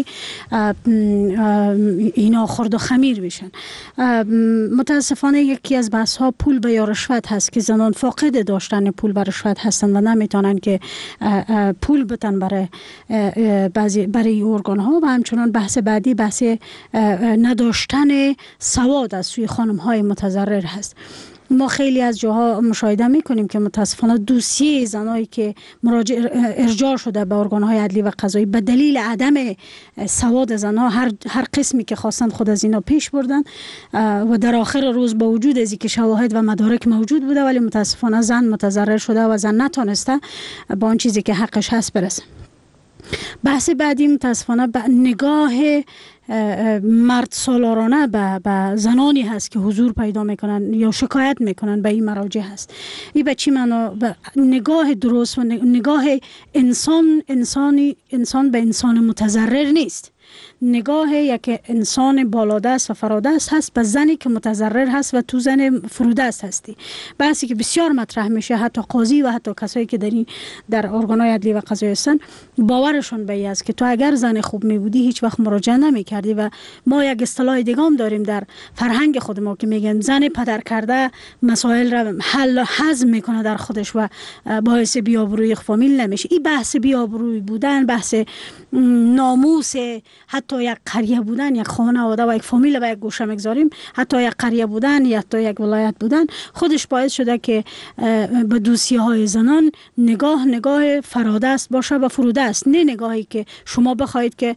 اینا خرد و خمیر میشن. متاسفانه یکی از بحث ها پول به یا رشوت هست که زنان فاقد داشتن پول و رشوت هستند و نمیتونن که پول بتن برای بعضی برای ارگان ها. و همچنان بحث بعدی بحث نداشتن سواد از سوی خانم های متضرر هست. ما خیلی از جاها مشاهده میکنیم که متاسفانه دوسیه زنایی که مراجع ارجاع شده به ارگان‌های عدلی و قضایی به دلیل عدم سواد زنها هر هر قسمی که خواستن خود از اینا پیش بردن و در آخر روز با وجود از اینکه شواهد و مدارک موجود بوده ولی متاسفانه زن متضرر شده و زن نتونسته با اون چیزی که حقش هست برسه. بحث بعدی متاسفانه به نگاه مرد سالارانه به, به زنانی هست که حضور پیدا میکنن یا شکایت میکنن به این مراجع هست. این به چی معنا؟ به نگاه درست و نگاه انسان انسانی انسان به انسان متضرر نیست. نگاه یک انسان بالادست و فرادست هست به زنی که متضرر هست و تو زن فرودست هستی. بحثی که بسیار مطرح میشه، حتی قاضی و حتی کسایی که در این در ارگان‌های عدلی و قضایی هستن باورشون به این است که تو اگر زن خوب می بودی هیچ وقت مراجعه نمی کردی. و ما یک اصطلاح دیگه هم داریم در فرهنگ خود ما که میگن زن پدر کرده مسائل را حل هضم میکنه در خودش و باعث بیابروی فامیل نمیشه. این بحث بیابروی بودن، بحث ناموس حتی یک قریه بودن، یک خانواده و یک فامیل و یک گوشه میگذاریم، حتی یک قریه بودن یا حتی یک ولایت بودن، خودش باعث شده که به دوسیه های زنان نگاه نگاه فرادست باشه و فرودست، نه نگاهی که شما بخواید که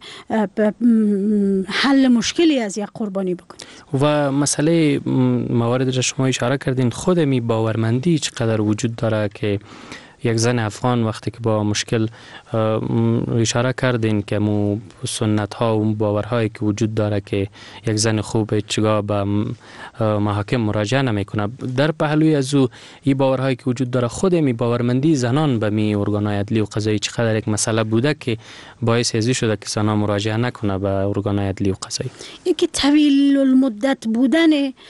حل مشکلی از یک قربانی بکنید. و مسئله مواردی را شما اشاره کردین، خود می باورمندی چقدر وجود داره که یک زن افغان وقتی که با مشکل اشاره کردین که مو سنت ها و باورهایی که وجود داره که یک زن خوب چگاه به محاکم مراجعه نمیکنه، در پهلوی از او این باورهایی که وجود داره، خود می باورمندی زنان به می ارگان‌های عدلی و قضایی چقدر یک مسئله بوده که باعث ازی شده که زنان مراجعه نکنه به ارگان‌های عدلی و قضایی؟ اینکه طویل المدت بودن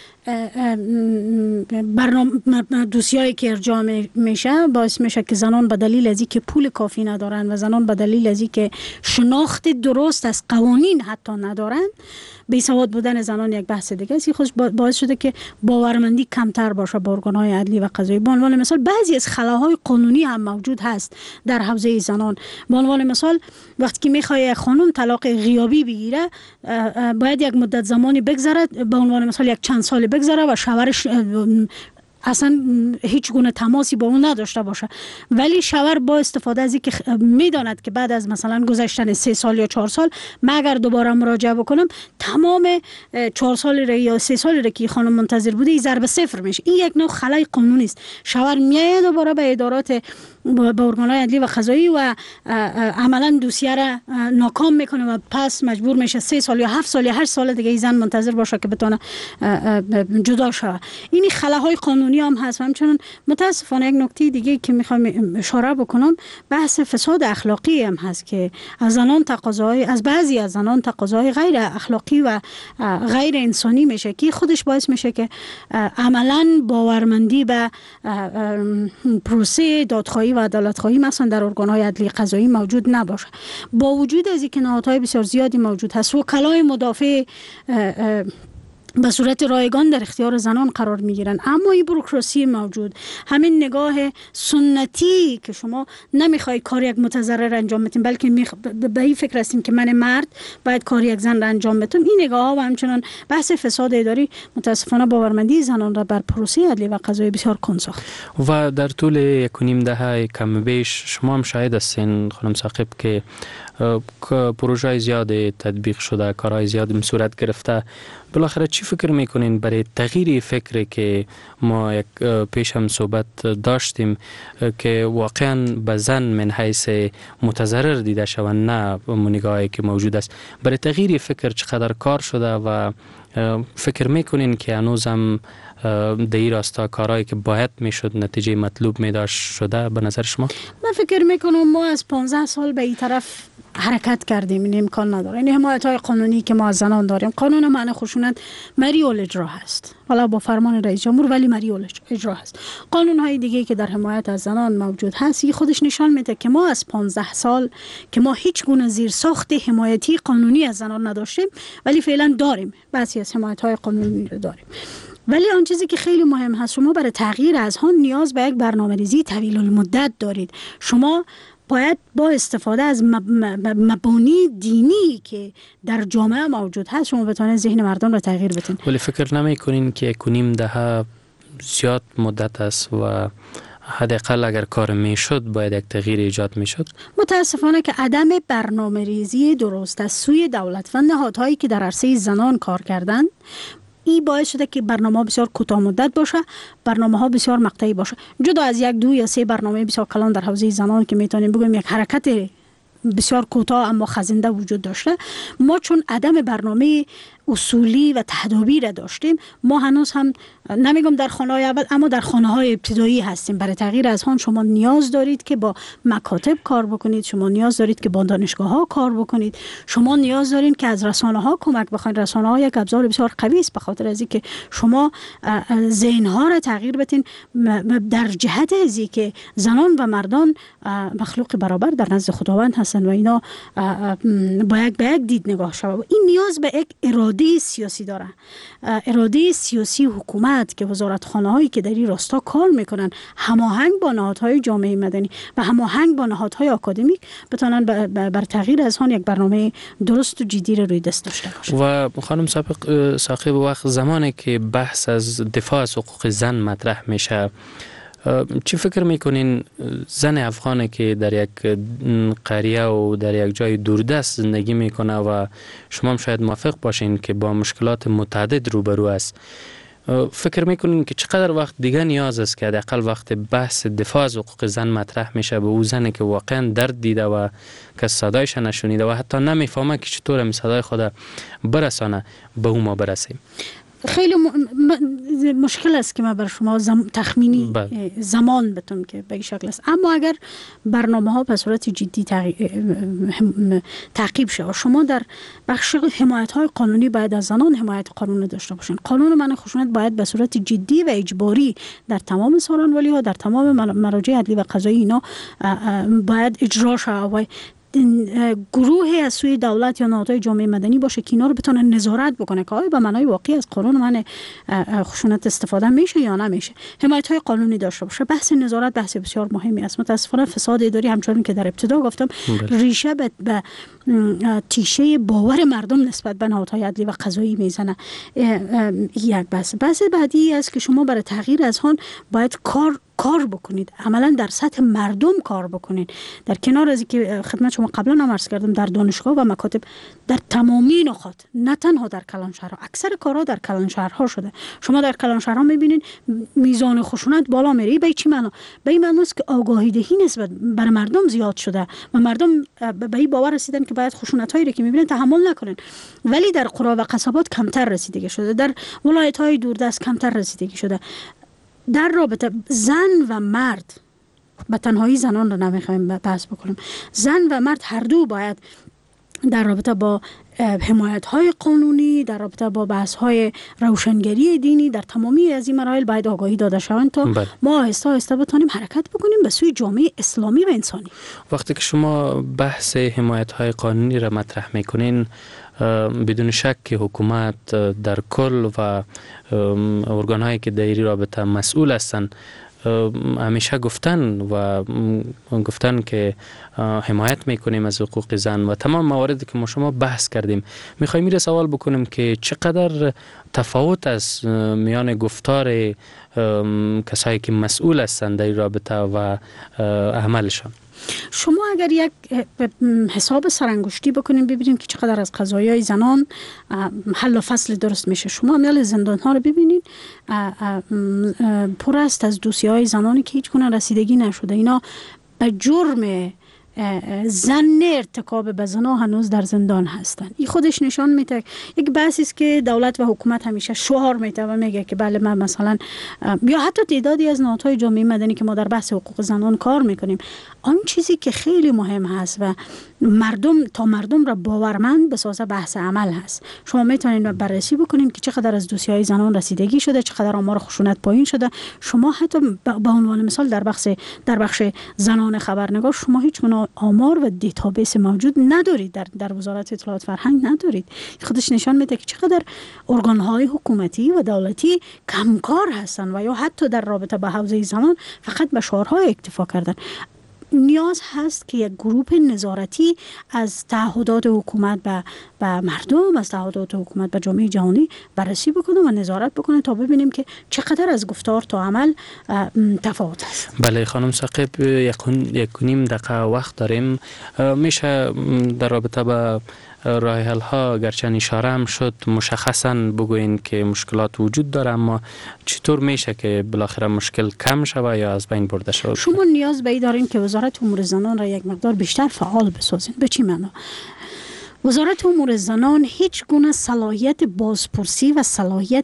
برنامه دوسیایی که ارجاع میشه باعث میشه که زنان به دلیل از اینکه پول کافی ندارن و زنان به دلیل از اینکه شناخت درست از قوانین حتی ندارن، بی‌سواد بودن زنان یک بحث دیگه است. خودش باعث شده که باورمندی کمتر باشه با ارگان‌های عدلی و قضایی. به عنوان مثال بعضی از خلاهای قانونی هم موجود هست در حوزه زنان. به عنوان مثال وقتی که میخواد یک خانم طلاق غیابی بگیره، باید یک مدت زمانی بگذره، به عنوان مثال یک چند سال بگذره و شوهرش اصلا هیچ گونه تماسی با اون نداشته باشه، ولی شوهر با استفاده از اینکه میداند که بعد از مثلا گذشتن سه سال یا چهار سال من اگر دوباره مراجعه بکنم تمام چهار سال یا سه سال که خانم منتظر بوده این ضرب صفر میشه. این یک نوع خلای قانونی است. شوهر میاد دوباره به ادارات به ارگان‌های عدلی و قضایی و عملا دوسیه را ناکام میکنه و پس مجبور میشه سه سال یا هفت سال یا هشت سال دیگه این زن منتظر باشه که بتونه جدا شه. این خلاهای قانونی هم هست. همچنین متاسفانه یک نکته دیگه که میخوام اشاره بکنم بحث فساد اخلاقی هم هست که از زنان تقاضای از بعضی از زنان تقاضای غیر اخلاقی و غیر انسانی میشه که خودش باعث میشه که عملا باورمندی به پروسه دادخواهی و عدالتخواهی مثلا در ارگان‌های عدلی قضایی موجود نباشه. با وجود از اینکه نهادهای بسیار زیادی موجود هست، وکلای مدافع به صورت رایگان در اختیار زنان قرار میگیرن، اما این بروکراسی موجود، همین نگاه سنتی که شما نمیخوای کار یک متضرر انجام بدین بلکه میخ... به این فکر هستین که من مرد باید کار یک زن را انجام بدم، این نگاه ها و همچنان بحث فساد اداری متاسفانه باورمندی زنان را بر پروسه عدلی و قضایی بسیار کند ساخت. و در طول یک و نیم دهه کم بیش شما هم شاهد هستین خانم ثاقب که پروژه زیاد تطبیق شده، کارهای زیاد صورت گرفته. بالاخره چی فکر میکنین برای تغییر فکری که ما یک پیش هم صحبت داشتیم که واقعا به زن من حیث متضرر دیده شود نه نگاهی که موجود است، برای تغییر فکر چقدر کار شده و فکر میکنین که هنوز هم در این راستا کارهایی که باید میشد نتیجه مطلوب میداشت شده به نظر شما؟ من فکر میکنم ما از پانزده سال به این طرف حرکت کردیم، این امکان نداره. این حمایت های قانونی که ما از زنان داریم، قانون منع خشونت مریول اجرا هست، حالا با فرمان رئیس جمهور، ولی مریول اجرا هست. قانون های دیگه که در حمایت از زنان موجود هست، این خودش نشان میده که ما از پانزده سال که ما هیچ گونه زیرساخت حمایتی قانونی از زنان نداشتیم، ولی فعلا داریم، بعضی از حمایت های قانونی رو داریم. ولی آن چیزی که خیلی مهم هست، شما برای تغییر از آن نیاز به یک برنامه‌ریزی طویل المدت دارید. شما باید با استفاده از مبانی دینی که در جامعه موجود هست شما بتونید ذهن مردم را تغییر بدین. ولی فکر نمی کنین که یک و نیم دهه زیاد مدت است و حداقل اگر کار میشد باید یک تغییر ایجاد میشد؟ متاسفانه که عدم برنامه‌ریزی درست از سوی دولت و نهادهایی که در عرصه زنان کار کردند، این باعث شده که برنامه بسیار کوتاه مدت باشه، برنامه ها بسیار مقطعی باشه. جدا از یک دو یا سه برنامه بسیار کلان در حوزه زنان که میتونیم بگیم یک حرکت بسیار کوتاه اما خزنده وجود داشته، ما چون عدم برنامه اصولی و تدابیر را داشتیم، ما هنوز هم نمیگم در خانه های اول اما در خانه های ابتدایی هستیم. برای تغییر از آن شما نیاز دارید که با مکاتب کار بکنید، شما نیاز دارید که با دانشگاه ها کار بکنید، شما نیاز دارید که از رسانه ها کمک بخواید. رسانه ها یک ابزار بسیار قوی است به خاطر از اینکه شما ذهن ها را تغییر بدین در جهت ازی که زنان و مردان مخلوق برابر در نزد خداوند هستند و اینا باید به یک دید نگاه شود. این نیاز به یک اراده سیاسی داره، اراده سیاسی حکومت که وزارتخانه هایی که در این راستا کار میکنن هماهنگ با نهادهای جامعه مدنی و هماهنگ با نهادهای آکادمیک بتونن بر تغییر از آن یک برنامه درست و جدی روی دست داشته باشند. و خانم سابق صاحب وقت زمانی که بحث از دفاع از حقوق زن مطرح میشه، چی فکر میکنین زن افغانی که در یک قریه و در یک جای دوردست زندگی میکنه و شما هم شاید موافق باشین که با مشکلات متعدد روبرو است، فکر میکنین که چقدر وقت دیگه نیاز است که حداقل وقت بحث دفاع از حقوق زن مطرح میشه به او زنی که واقعا درد دیده و که صدایش نشنیده و حتی نمیفهمه که چطور این صدای خود برسانه به او ما برسیم؟ خیلی م... م... مشکل است که ما بر شما زم... تخمینی بله. زمان بتون که به این شکل است، اما اگر برنامه ها به صورت جدی تغ... تعقیب شود، شما در بخش حمایت های قانونی باید از زنان حمایت قانونی داشته باشین. قانون منع خشونت باید به صورت جدی و اجباری در تمام سالن‌ولی ها در تمام مراجع عدلی و قضایی اینا باید اجرا شود و گروهی از سوی دولت یا نهادهای جامعه مدنی باشه که اینا رو بتونن نظارت بکنه که آیا به معنای واقعی از قانون منع خشونت استفاده میشه یا نمیشه. حمایت های قانونی داشته باشه. بحث نظارت بحث بسیار مهمی است. متاسفانه فساد اداری همچنان که در ابتدا گفتم ریشه به, به تیشه باور مردم نسبت به نهادهای عدلی و قضایی میزنه. یک بحث بحث بعدی است که شما برای تغییر از آن باید کار کار بکنید، عملا در سطح مردم کار بکنید. در کنار از که خدمت شما قبلا هم عرض کردم در دانشگاه و مکاتب در تمامی نقاط، نه تنها در کلانشهرها، اکثر کارها در کلانشهرها شده. شما در کلانشهرها میبینید میزان خشونت بالا میره. به چی معنا؟ به این معنی است که آگاهی دهی نسبت بر مردم زیاد شده و مردم به این باور رسیدن که باید خشونت هایی که میبینن تحمل نکنن. ولی در قرا و قصبات کمتر رسیدگی شده، در ولایت های دوردست کمتر رسیدگی شده. در رابطه زن و مرد، به تنهایی زنان رو نمیخوایم بحث بکنیم، زن و مرد هر دو باید در رابطه با حمایت های قانونی، در رابطه با بحث های روشنگری دینی در تمامی از این مراحل باید آگاهی داده شوند تا بله. ما آهسته آهسته بتونیم حرکت بکنیم به سوی جامعه اسلامی و انسانی. وقتی که شما بحث حمایت های قانونی را مطرح میکنین، بدون شک که حکومت در کل و ارگان هایی که در این رابطه مسئول هستند همیشه گفتن و گفتن که حمایت میکنیم از حقوق زن و تمام مواردی که ما شما بحث کردیم. میخوایم میره سوال بکنیم که چقدر تفاوت از میان گفتار کسایی که مسئول هستند در این رابطه و عملشان. شما اگر یک حساب سرانگشتی بکنیم ببینیم که چقدر از قضایای زنان حل و فصل درست میشه. شما عمل زندان ها رو ببینید پر است از دوسیه های زنانی که هیچ گونه رسیدگی نشده. اینا به جرم زن ارتکاب به زنا هنوز در زندان هستند. این خودش نشان میده یک بحثی است که دولت و حکومت همیشه شعار میده و میگه که بله من مثلا یا حتی تعدادی از نهادهای جامعه مدنی که ما در بحث حقوق زنان کار میکنیم، آن چیزی که خیلی مهم هست و مردم تا مردم را باورمند بسازه بحث عمل هست. شما میتونید بررسی بکنید که چقدر از دوسیهای زنان رسیدگی شده، چقدر آمار خشونت پایین شده. شما حتی به عنوان مثال در بخش در بخش زنان خبرنگار شما هیچ گونه آمار و دیتابیس موجود ندارید، در در وزارت اطلاعات فرهنگ ندارید. خودش نشان میده که چقدر ارگان‌های حکومتی و دولتی کمکار هستن و یا حتی در رابطه با حوزه زنان فقط به شعارهای اکتفا کردن. نیاز هست که یک گروه نظارتی از تعهدات حکومت به به مردم، از تعهدات حکومت به جامعه جهانی بررسی بکنه و نظارت بکنه تا ببینیم که چقدر از گفتار تا عمل تفاوت است. بله خانم ثاقب، یک نیم دقیقه وقت داریم. میشه در رابطه با راه حل ها گرچه اشاره هم شد مشخصا بگوین که مشکلات وجود داره، اما چطور میشه که بالاخره مشکل کم شود یا از بین برده شود؟ شما نیاز به این دارین که وزارت امور زنان را یک مقدار بیشتر فعال بسازین. به چی معنا؟ وزارت امور زنان هیچ گونه صلاحیت بازپرسی و صلاحیت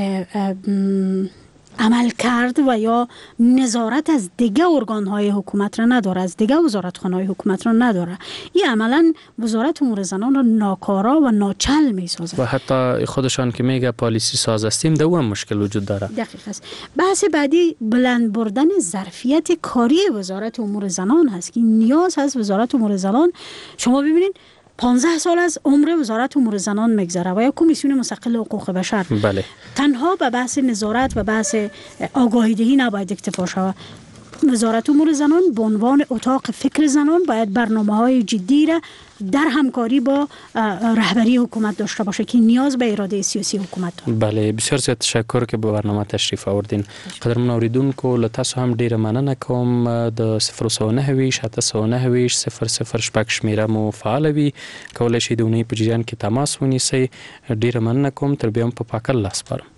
عمل کرد و یا نظارت از دیگه ارگان‌های حکومت را نداره، از دیگه وزارتخانه‌های حکومت را نداره. این عملاً وزارت امور زنان را ناکارا و ناچل می‌سازد و حتی خودشان که میگه پالیسی ساز هستیم ده هم مشکل وجود داره. دقیق است. بحث بعدی بلند بردن ظرفیت کاری وزارت امور زنان هست که نیاز هست وزارت امور زنان. شما ببینید پانزده سال از عمر وزارت امور زنان میگذره و یا کمیسیون مستقل حقوق بشر بله. تنها به بحث نظارت و بحث آگاهی دهی نباید اکتفا شود. وزارت امور زنان به عنوان اتاق فکر زنان باید برنامه‌های جدی را در همکاری با رهبری حکومت داشته باشه که نیاز به اراده سیاسی حکومت داره. بله بسیار زیاد تشکر که به برنامه تشریف آوردین. قدرمن اوریدونکو له تاسو هم ډیره مننه کوم. د صفر صفر نه ویش اته صفر نه ویش صفر صفر شپږ شمیره مو فعال وي. کولای شئ د اونۍ په جریان کې تماس ونیسئ. ډیره مننه کوم. تر بیا هم په پاک الله سپارم.